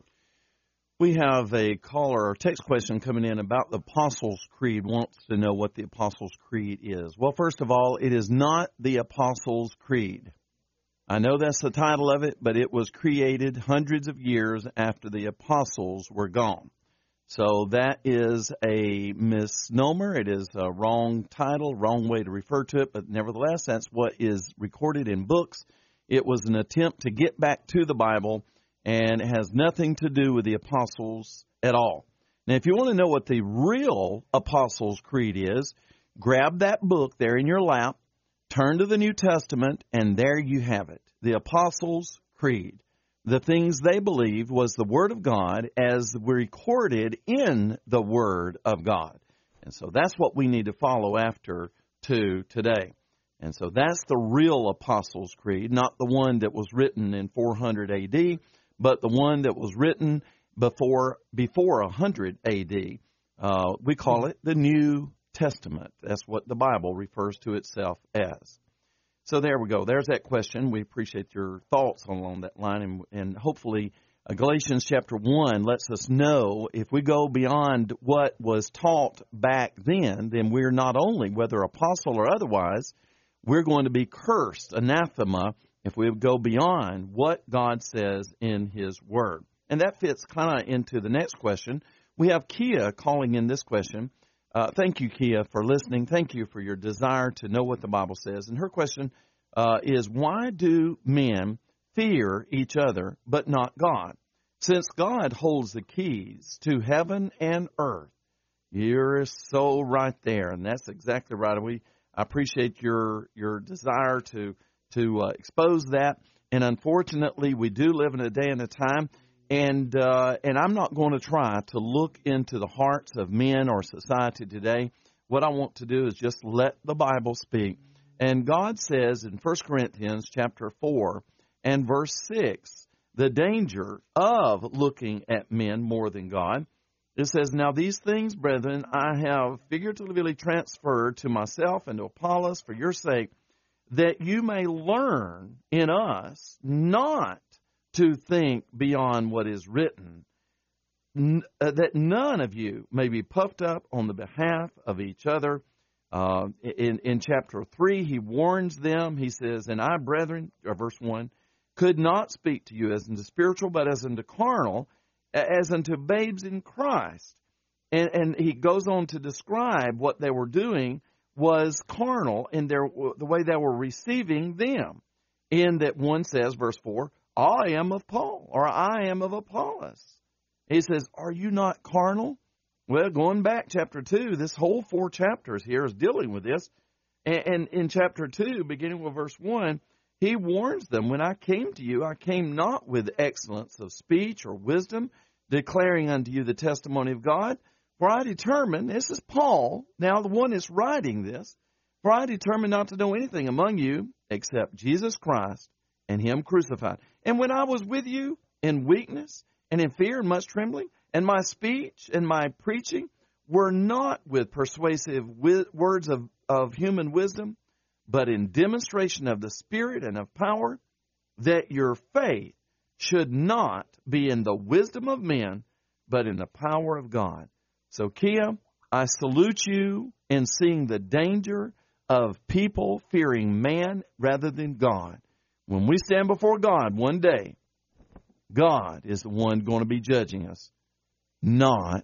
We have a caller or text question coming in about the Apostles' Creed, wants to know what the Apostles' Creed is. Well, first of all, it is not the Apostles' Creed. I know that's the title of it, but it was created hundreds of years after the apostles were gone. So that is a misnomer. It is a wrong title, wrong way to refer to it, but nevertheless, that's what is recorded in books. It was an attempt to get back to the Bible, and it has nothing to do with the apostles at all. Now, if you want to know what the real Apostles' Creed is, grab that book there in your lap, turn to the New Testament, and there you have it, the Apostles' Creed. The things they believed was the Word of God as recorded in the Word of God. And so that's what we need to follow after to today. And so that's the real Apostles' Creed, not the one that was written in four hundred A D, but the one that was written before before one hundred A D. Uh, we call it the New Testament. That's what the Bible refers to itself as. So there we go. There's that question. We appreciate your thoughts along that line, and, and hopefully uh, Galatians chapter one lets us know if we go beyond what was taught back then, then we're not only, whether apostle or otherwise, we're going to be cursed, anathema, if we go beyond what God says in His Word. And that fits kind of into the next question. We have Kia calling in this question. Uh, thank you, Kia, for listening. Thank you for your desire to know what the Bible says. And her question uh, is, why do men fear each other but not God? Since God holds the keys to heaven and earth. You're so right there, and that's exactly right. We I appreciate your your desire to to uh, expose that. And unfortunately, we do live in a day and a time. And uh, and I'm not going to try to look into the hearts of men or society today. What I want to do is just let the Bible speak. And God says in First Corinthians chapter four and verse six, the danger of looking at men more than God. It says, now these things, brethren, I have figuratively transferred to myself and to Apollos for your sake, that you may learn in us not to think beyond what is written, n- uh, that none of you may be puffed up on the behalf of each other. Uh, in, in chapter three, he warns them. He says, and I, brethren, or verse one, could not speak to you as unto spiritual, but as unto carnal, as unto babes in Christ. And, and he goes on to describe what they were doing was carnal in their the way they were receiving them. in that one says, verse four, I am of Paul, or I am of Apollos. He says, are you not carnal? Well, going back chapter two, this whole four chapters here is dealing with this. And, and in chapter two, beginning with verse one, he warns them, when I came to you, I came not with excellence of speech or wisdom, declaring unto you the testimony of God. For I determined, this is Paul, now the one that's writing this, for I determined not to know anything among you except Jesus Christ and him crucified. And when I was with you in weakness and in fear and much trembling, and my speech and my preaching were not with persuasive wi- words of, of human wisdom, but in demonstration of the Spirit and of power, that your faith should not be in the wisdom of men, but in the power of God. So, Kia, I salute you in seeing the danger of people fearing man rather than God. When we stand before God one day, God is the one going to be judging us, not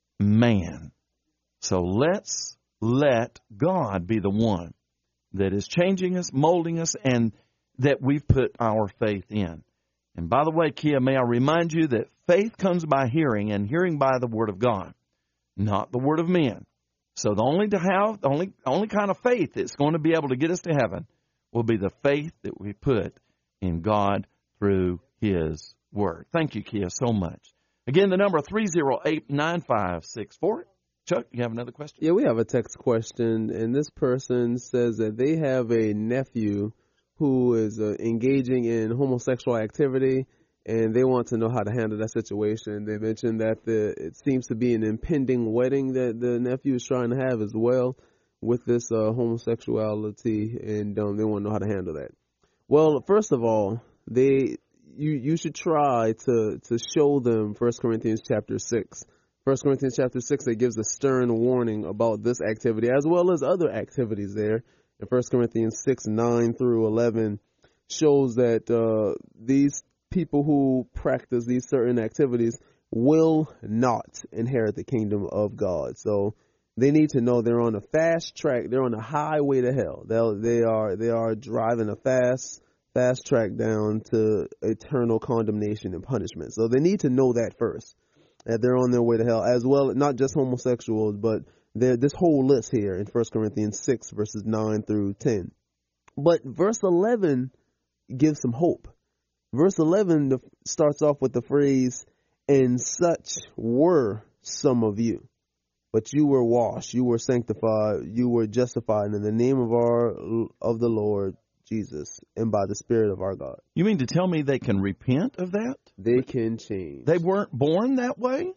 man. So let's let God be the one that is changing us, molding us, and that we've put our faith in. And by the way, Kia, may I remind you that faith comes by hearing, and hearing by the word of God, not the word of men. So the only to have, the only only kind of faith that's going to be able to get us to heaven will be the faith that we put in God through his word. Thank you, Kia, so much. Again, the number three oh eight, nine five six four. Chuck, you have another question? Yeah, we have a text question, and this person says that they have a nephew who is uh, engaging in homosexual activity, and they want to know how to handle that situation. They mentioned that the, it seems to be an impending wedding that the nephew is trying to have as well with this uh, homosexuality, and um, they want to know how to handle that. Well, first of all, they you you should try to, to show them First Corinthians chapter six. First Corinthians chapter six, that gives a stern warning about this activity as well as other activities there. And First Corinthians six, nine through eleven shows that uh, these people who practice these certain activities will not inherit the kingdom of God. So they need to know they're on a fast track. They're on a highway to hell. They'll, they are they are driving a fast fast track down to eternal condemnation and punishment. So they need to know that first, that they're on their way to hell, as well, not just homosexuals, but this whole list here in First Corinthians six, verses nine through ten. But verse eleven gives some hope. Verse eleven starts off with the phrase, and such were some of you, but you were washed, you were sanctified, you were justified in the name of our of the Lord Jesus and by the Spirit of our God. You mean to tell me they can repent of that? They can change. They weren't born that way?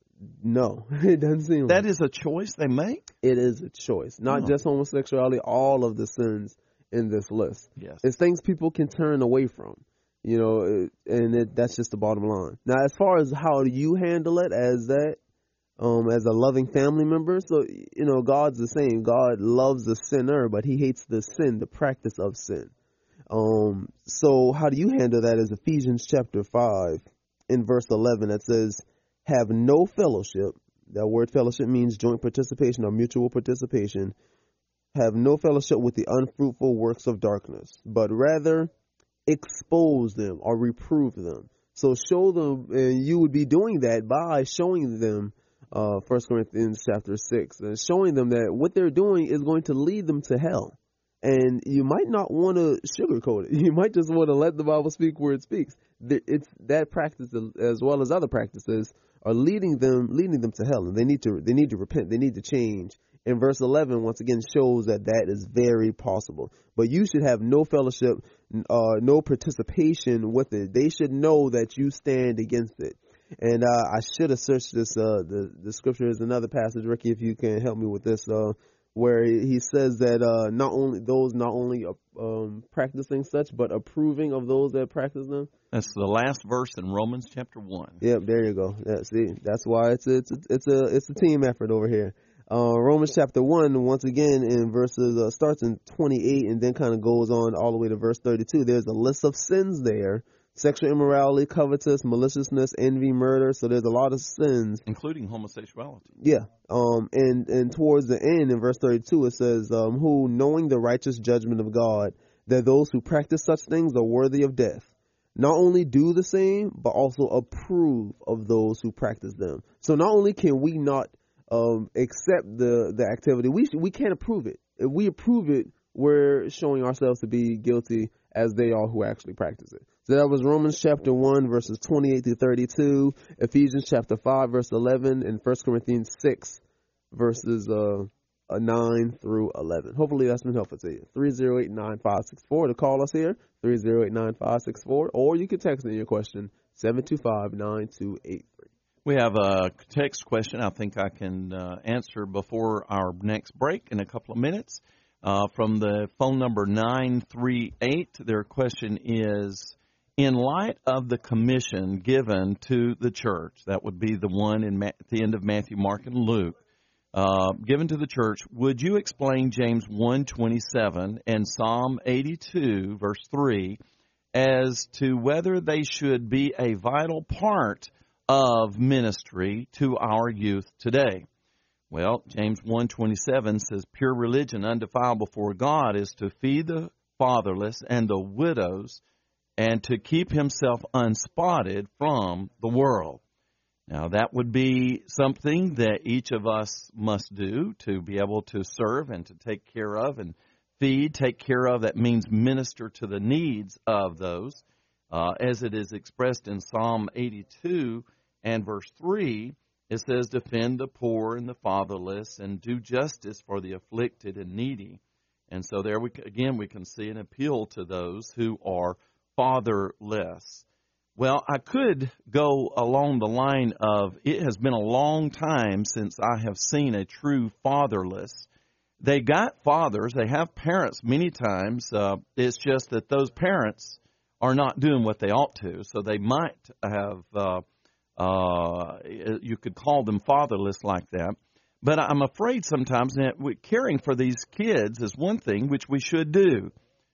No, it doesn't seem that like. is a choice they make? It is a choice. Not Oh. just homosexuality, all of the sins in this list. Yes. It's things people can turn away from, you know, and it, that's just the bottom line. Now, as far as how do you handle it as that, um, as a loving family member, so, you know, God's the same. God loves the sinner, but he hates the sin, the practice of sin. Um, so how do you handle that? As Ephesians chapter five in verse eleven, it says, have no fellowship. That word fellowship means joint participation or mutual participation. Have no fellowship with the unfruitful works of darkness, but rather expose them or reprove them. So show them, and you would be doing that by showing them uh, First Corinthians chapter six, and showing them that what they're doing is going to lead them to hell. And you might not want to sugarcoat it. You might just want to let the Bible speak where it speaks. It's that practice, as well as other practices, are leading them leading them to hell, and they need to they need to repent. They need to change. And verse eleven once again shows that that is very possible. But you should have no fellowship, uh, no participation with it. They should know that you stand against it. And uh, I should have searched this. Uh, the the scripture is another passage, Ricky, if you can help me with this. Uh, where he says that uh, not only those not only um, practicing such, but approving of those that practice them. That's the last verse in Romans chapter one. Yep, there you go. Yeah, see, that's why it's a, it's a, it's a it's a team effort over here. Uh, Romans chapter one, once again, in verses uh, starts in twenty-eight and then kind of goes on all the way to verse thirty-two. There's a list of sins there: sexual immorality, covetous, maliciousness, envy, murder. So there's a lot of sins, including homosexuality. Yeah. Um. And and towards the end, in verse thirty-two, it says, um, "Who, knowing the righteous judgment of God, that those who practice such things are worthy of death. Not only do the same, but also approve of those who practice them. So not only can we not um, accept the, the activity, we we can't approve it. If we approve it, we're showing ourselves to be guilty as they are who actually practice it. So that was Romans chapter one, verses twenty-eight through thirty-two, Ephesians chapter five, verse eleven, and First Corinthians six, verses uh, uh, nine through eleven. Hopefully that's been helpful to you. three oh eight, nine five six four to call us here, three oh eight, nine five six four, or you can text in your question, seven two five, nine two eight three. We have a text question I think I can uh, answer before our next break in a couple of minutes. Uh, from the phone number nine three eight, their question is, in light of the commission given to the church, that would be the one in Ma- at the end of Matthew, Mark, and Luke, uh, given to the church, would you explain James one twenty-seven and Psalm eighty-two, verse three, as to whether they should be a vital part of ministry to our youth today? Well, James one twenty-seven says, pure religion undefiled before God is to feed the fatherless and the widows and to keep himself unspotted from the world. Now, that would be something that each of us must do to be able to serve and to take care of and feed, take care of. That means minister to the needs of those. Uh, as it is expressed in Psalm eighty-two and verse three, it says, defend the poor and the fatherless and do justice for the afflicted and needy. And so there, we again, we can see an appeal to those who are fatherless. Well, I could go along the line of, it has been a long time since I have seen a true fatherless. They got fathers, they have parents many times. Uh, it's just that those parents are not doing what they ought to. So they might have, uh, uh, you could call them fatherless like that. But I'm afraid sometimes that we, caring for these kids is one thing, which we should do.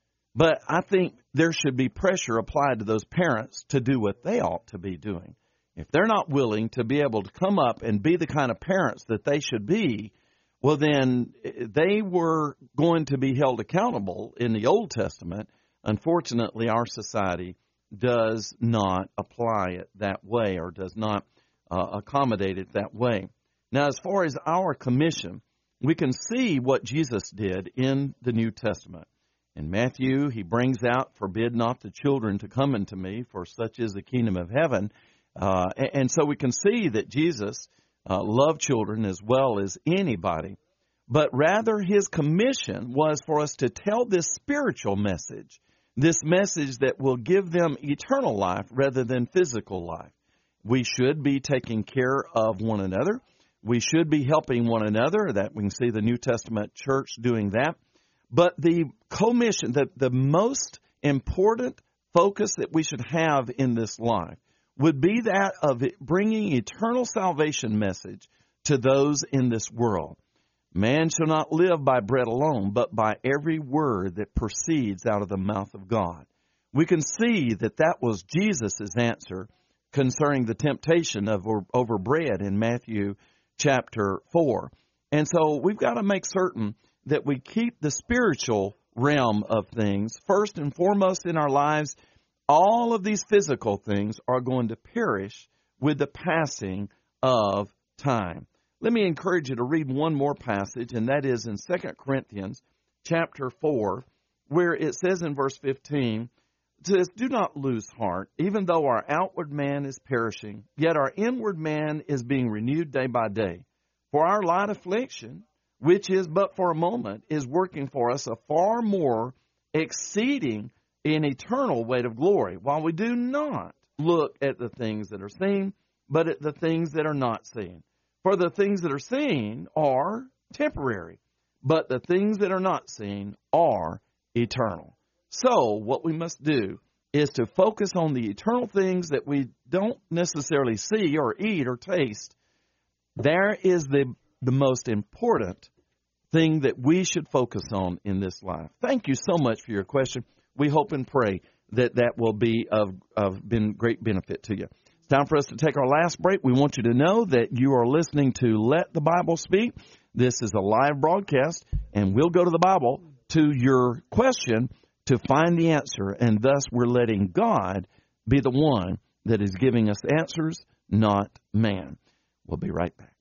But I think there should be pressure applied to those parents to do what they ought to be doing. If they're not willing to be able to come up and be the kind of parents that they should be, well, then they were going to be held accountable in the Old Testament. Unfortunately, our society does not apply it that way or does not uh, accommodate it that way. Now, as far as our commission, we can see what Jesus did in the New Testament. In Matthew, he brings out, forbid not the children to come unto me, for such is the kingdom of heaven. Uh, and, and so we can see that Jesus uh, loved children as well as anybody. But rather, his commission was for us to tell this spiritual message, this message that will give them eternal life rather than physical life. We should be taking care of one another. We should be helping one another. That we can see the New Testament church doing that. But the commission, the, the most important focus that we should have in this life would be that of it bringing eternal salvation message to those in this world. Man shall not live by bread alone, but by every word that proceeds out of the mouth of God. We can see that that was Jesus' answer concerning the temptation of over bread in Matthew chapter four. And so we've got to make certain that we keep the spiritual realm of things first and foremost in our lives. All of these physical things are going to perish with the passing of time. Let me encourage you to read one more passage, and that is in Second Corinthians chapter four, where it says in verse fifteen, it says, do not lose heart, even though our outward man is perishing, yet our inward man is being renewed day by day. For our light affliction, which is but for a moment, is working for us a far more exceeding an eternal weight of glory, while we do not look at the things that are seen, but at the things that are not seen. For the things that are seen are temporary, but the things that are not seen are eternal. So what we must do is to focus on the eternal things that we don't necessarily see or eat or taste. There is the, the most important thing that we should focus on in this life. Thank you so much for your question. We hope and pray that that will be of, of been great benefit to you. It's time for us to take our last break. We want you to know that you are listening to Let the Bible Speak. This is a live broadcast, and we'll go to the Bible to your question to find the answer, and thus we're letting God be the one that is giving us answers, not man. We'll be right back.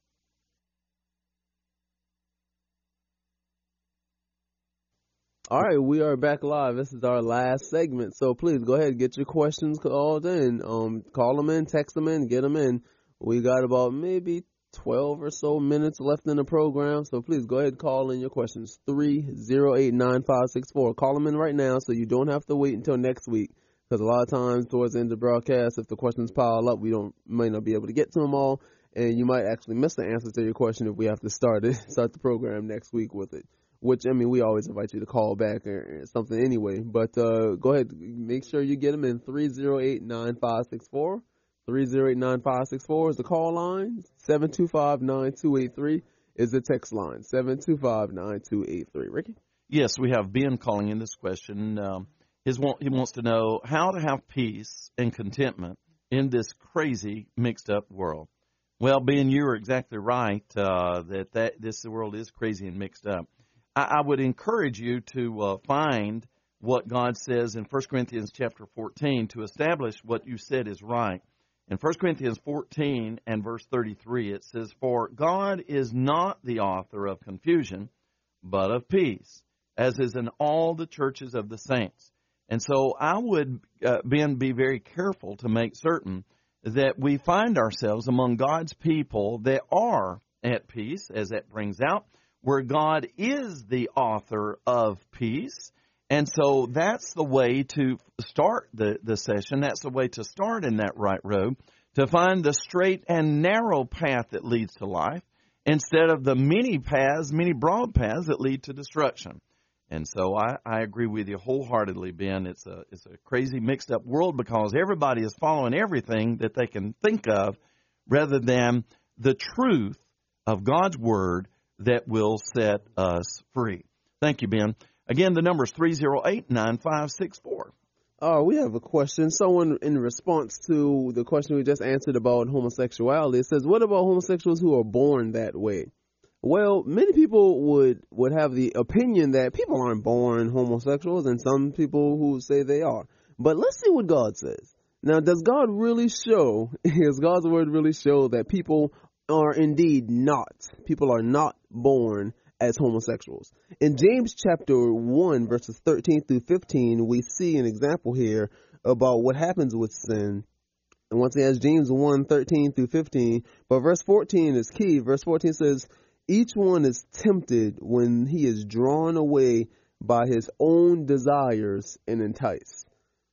All right, we are back live. This is our last segment, so please go ahead and get your questions called in. Um, call them in, text them in, get them in. We got about maybe twelve or so minutes left in the program, so please go ahead and call in your questions. three oh eight, nine five six four. Call them in right now so you don't have to wait until next week, because a lot of times towards the end of the broadcast, if the questions pile up, we don't might not be able to get to them all, and you might actually miss the answer to your question if we have to start it, start the program next week with it. Which, I mean, we always invite you to call back or something anyway. But uh, go ahead, make sure you get them in three oh eight, nine five six four. three oh eight, nine five six four is the call line. seven two five, nine two eight three is the text line. seven two five, nine two eight three. Ricky? Yes, we have Ben calling in this question. Um, his want, he wants to know how to have peace and contentment in this crazy, mixed-up world. Well, Ben, you're exactly right uh, that, that this world is crazy and mixed up. I would encourage you to uh, find what God says in First Corinthians chapter fourteen to establish what you said is right. In First Corinthians fourteen and verse thirty-three, it says, "For God is not the author of confusion, but of peace, as is in all the churches of the saints." And so I would, uh, Ben, be very careful to make certain that we find ourselves among God's people that are at peace, as that brings out, where God is the author of peace. And so that's the way to start the, the session. That's the way to start in that right road, to find the straight and narrow path that leads to life instead of the many paths, many broad paths that lead to destruction. And so I, I agree with you wholeheartedly, Ben. It's a, it's a crazy mixed up world because everybody is following everything that they can think of rather than the truth of God's Word that will set us free. Thank you, Ben. Again, the number is three oh eight, nine five six four. Uh, we have a question. Someone in response to the question we just answered about homosexuality says, what about homosexuals who are born that way? Well, many people would, would have the opinion that people aren't born homosexuals, and some people who say they are. But let's see what God says. Now, does God really show, does God's word really show that people are indeed not, people are not born as homosexuals? In James chapter one, verses thirteen through fifteen, we see an example here about what happens with sin. And once again, James one, thirteen through fifteen, but verse fourteen is key. Verse fourteen says, each one is tempted when he is drawn away by his own desires and enticed.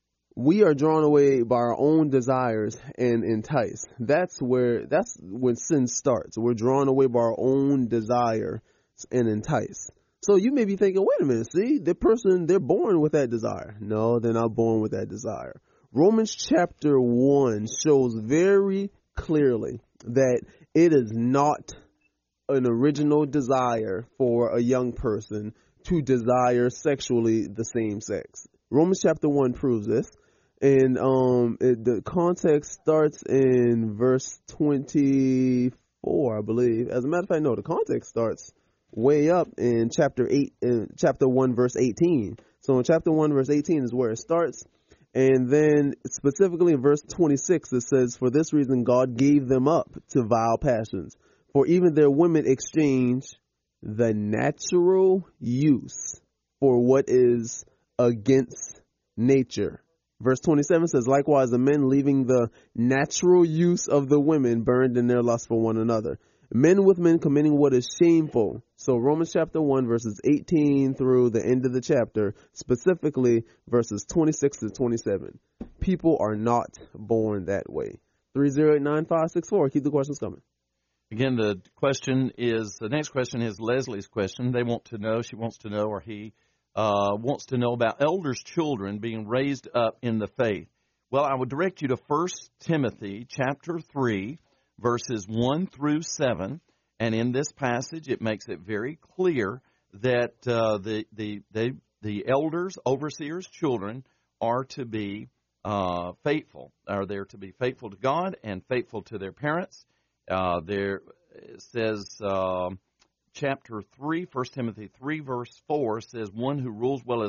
We are drawn away by our own desires and enticed. That's where, that's when sin starts. We're drawn away by our own desire and enticed. So you may be thinking, wait a minute, see, the person, they're born with that desire. No, they're not born with that desire. Romans chapter one shows very clearly that it is not an original desire for a young person to desire sexually the same sex. Romans chapter one proves this. And um, it, the context starts in verse twenty-four, I believe. As a matter of fact, no, the context starts way up in chapter eight, in chapter one, verse eighteen. So in chapter one, verse eighteen is where it starts. And then specifically in verse twenty-six, it says, for this reason God gave them up to vile passions. For even their women exchange the natural use for what is against nature. Verse twenty-seven says, likewise, the men leaving the natural use of the women burned in their lust for one another. Men with men committing what is shameful. So Romans chapter one, verses eighteen through the end of the chapter, specifically verses twenty-six to twenty-seven. People are not born that way. three oh eight, nine five six four. Keep the questions coming. Again, the question is, the next question is Leslie's question. They want to know, she wants to know, or he uh, wants to know about elders' children being raised up in the faith. Well, I would direct you to First Timothy chapter three, verses one through seven. And in this passage, it makes it very clear that uh, the, the, the, the elders, overseers, children are to be uh, faithful, are there to be faithful to God and faithful to their parents. Uh, there it says, uh, chapter three, First Timothy three, verse four says, one who rules well as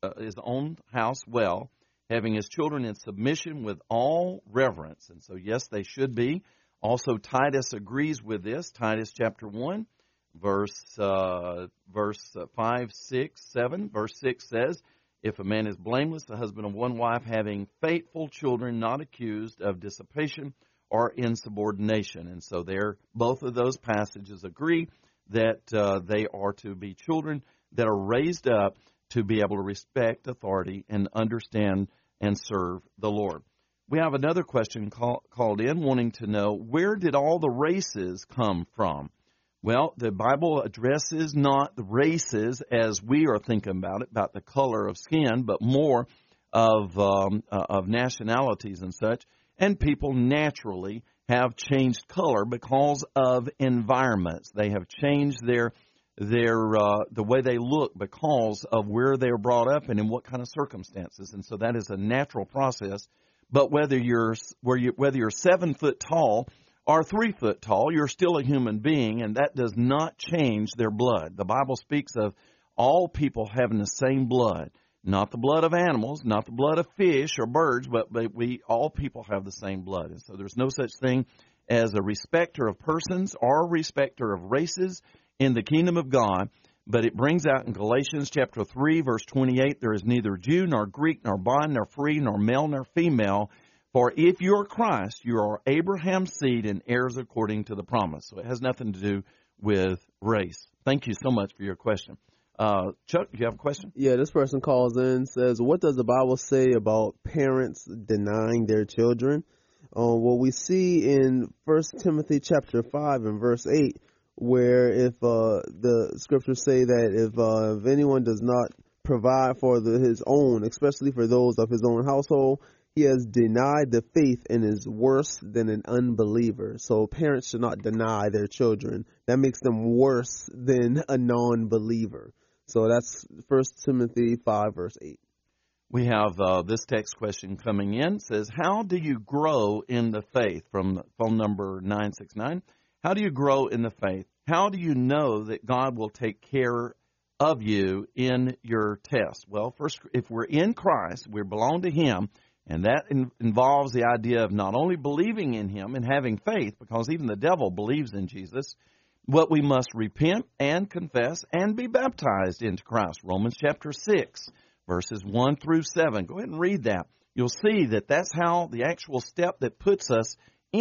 uh, his own house well, having his children in submission with all reverence. And so, yes, they should be. Also, Titus agrees with this. Titus chapter one, verse uh, verse five, six, seven. Verse six says, if a man is blameless, the husband of one wife, having faithful children, not accused of dissipation or insubordination. And so there, both of those passages agree that uh, they are to be children that are raised up to be able to respect authority and understand and serve the Lord. We have another question call, called in wanting to know, where did all the races come from? Well, the Bible addresses not the races as we are thinking about it, about the color of skin, but more of um, uh, of nationalities and such. And people naturally have changed color because of environments. They have changed their their uh, the way they look because of where they were brought up and in what kind of circumstances. And so that is a natural process. But whether you're where you, whether you're seven foot tall or three foot tall, you're still a human being, and that does not change their blood. The Bible speaks of all people having the same blood, not the blood of animals, not the blood of fish or birds, but, but we all people have the same blood. And so there's no such thing as a respecter of persons or a respecter of races in the kingdom of God. But it brings out in Galatians chapter three, verse twenty-eight, there is neither Jew nor Greek nor bond nor free nor male nor female, for if you are Christ, you are Abraham's seed and heirs according to the promise. So it has nothing to do with race. Thank you so much for your question. Uh, Chuck, do you have a question? Yeah, this person calls in and says, what does the Bible say about parents denying their children? Uh, well, we see in First Timothy chapter five and verse eight, where if uh, the scriptures say that if, uh, if anyone does not provide for the, his own, especially for those of his own household, he has denied the faith and is worse than an unbeliever. So parents should not deny their children. That makes them worse than a non-believer. So that's First Timothy five, verse eight. We have uh, this text question coming in. It says, how do you grow in the faith? From phone number nine six nine. How do you grow in the faith? How do you know that God will take care of you in your test? Well, first, if we're in Christ, we belong to Him, and that in, involves the idea of not only believing in Him and having faith, because even the devil believes in Jesus, but we must repent and confess and be baptized into Christ. Romans chapter six, verses one through seven. Go ahead and read that. You'll see that that's how the actual step that puts us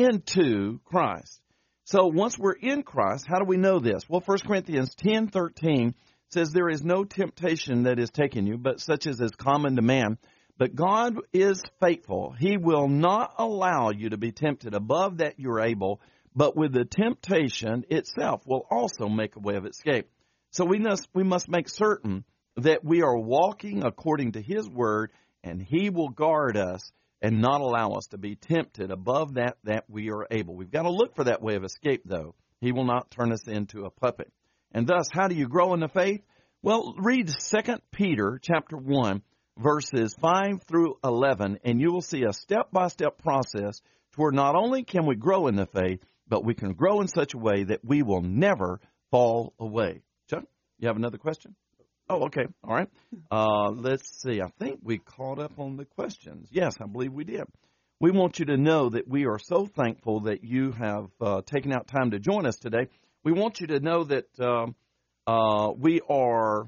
into Christ. So once we're in Christ, how do we know this? Well, First Corinthians ten thirteen says, there is no temptation that is taken you, but such as is common to man. But God is faithful. He will not allow you to be tempted above that you're able, but with the temptation itself will also make a way of escape. So we must, we must make certain that we are walking according to His word, and He will guard us and not allow us to be tempted above that that we are able. We've got to look for that way of escape, though. He will not turn us into a puppet. And thus, how do you grow in the faith? Well, read Second Peter chapter one, verses five through eleven, and you will see a step-by-step process to where not only can we grow in the faith, but we can grow in such a way that we will never fall away. Chuck, you have another question? Oh, okay. All right. Uh, let's see. I think we caught up on the questions. Yes, I believe we did. We want you to know that we are so thankful that you have uh, taken out time to join us today. We want you to know that um, uh, we are...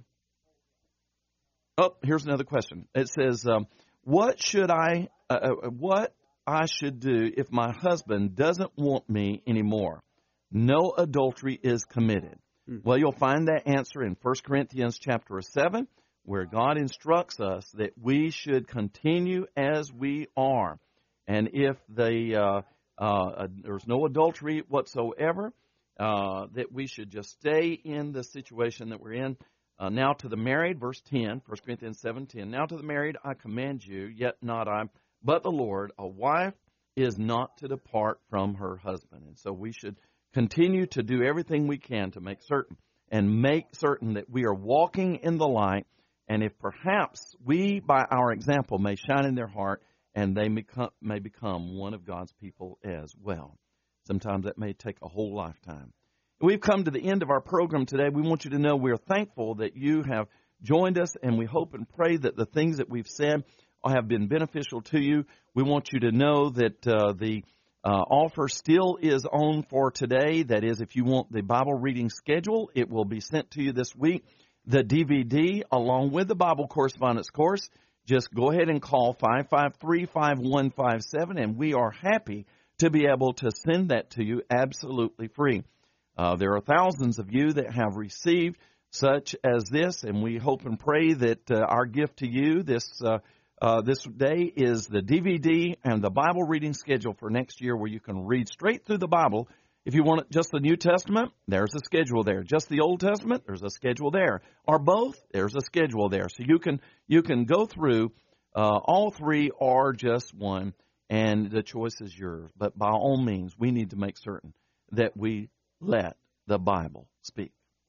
Oh, here's another question. It says, um, what should I, uh, what I should do if my husband doesn't want me anymore? No adultery is committed. Well, you'll find that answer in First Corinthians chapter seven, where God instructs us that we should continue as we are. And if the, uh, uh, there's no adultery whatsoever, uh, that we should just stay in the situation that we're in. Uh, now to the married, verse ten, First Corinthians seven ten. Now to the married I command you, yet not I, but the Lord. A wife is not to depart from her husband. And so we should continue to do everything we can to make certain and make certain that we are walking in the light. And if perhaps we, by our example, may shine in their heart and they become, may become one of God's people as well. Sometimes that may take a whole lifetime. We've come to the end of our program today. We want you to know we're thankful that you have joined us, and we hope and pray that the things that we've said have been beneficial to you. We want you to know that uh, the uh, offer still is on for today. That is, if you want the Bible reading schedule, it will be sent to you this week. The D V D, along with the Bible correspondence course, just go ahead and call five five three, five one five seven, and we are happy to be able to send that to you absolutely free. Uh, there are thousands of you that have received such as this, and we hope and pray that uh, our gift to you this uh, uh, this day is the D V D and the Bible reading schedule for next year, where you can read straight through the Bible. If you want it just the New Testament, there's a schedule there. Just the Old Testament, there's a schedule there. Or both, there's a schedule there. So you can you can go through uh, all three or just one, and the choice is yours. But by all means, we need to make certain that we let the Bible speak.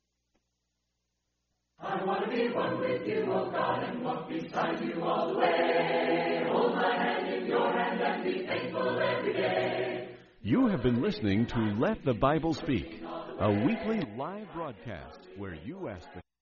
I want to be one with you, oh God, and walk beside you all the way. Hold my hand in your hand and be thankful every day. You have been listening to Let the Bible Speak, a weekly live broadcast where you ask the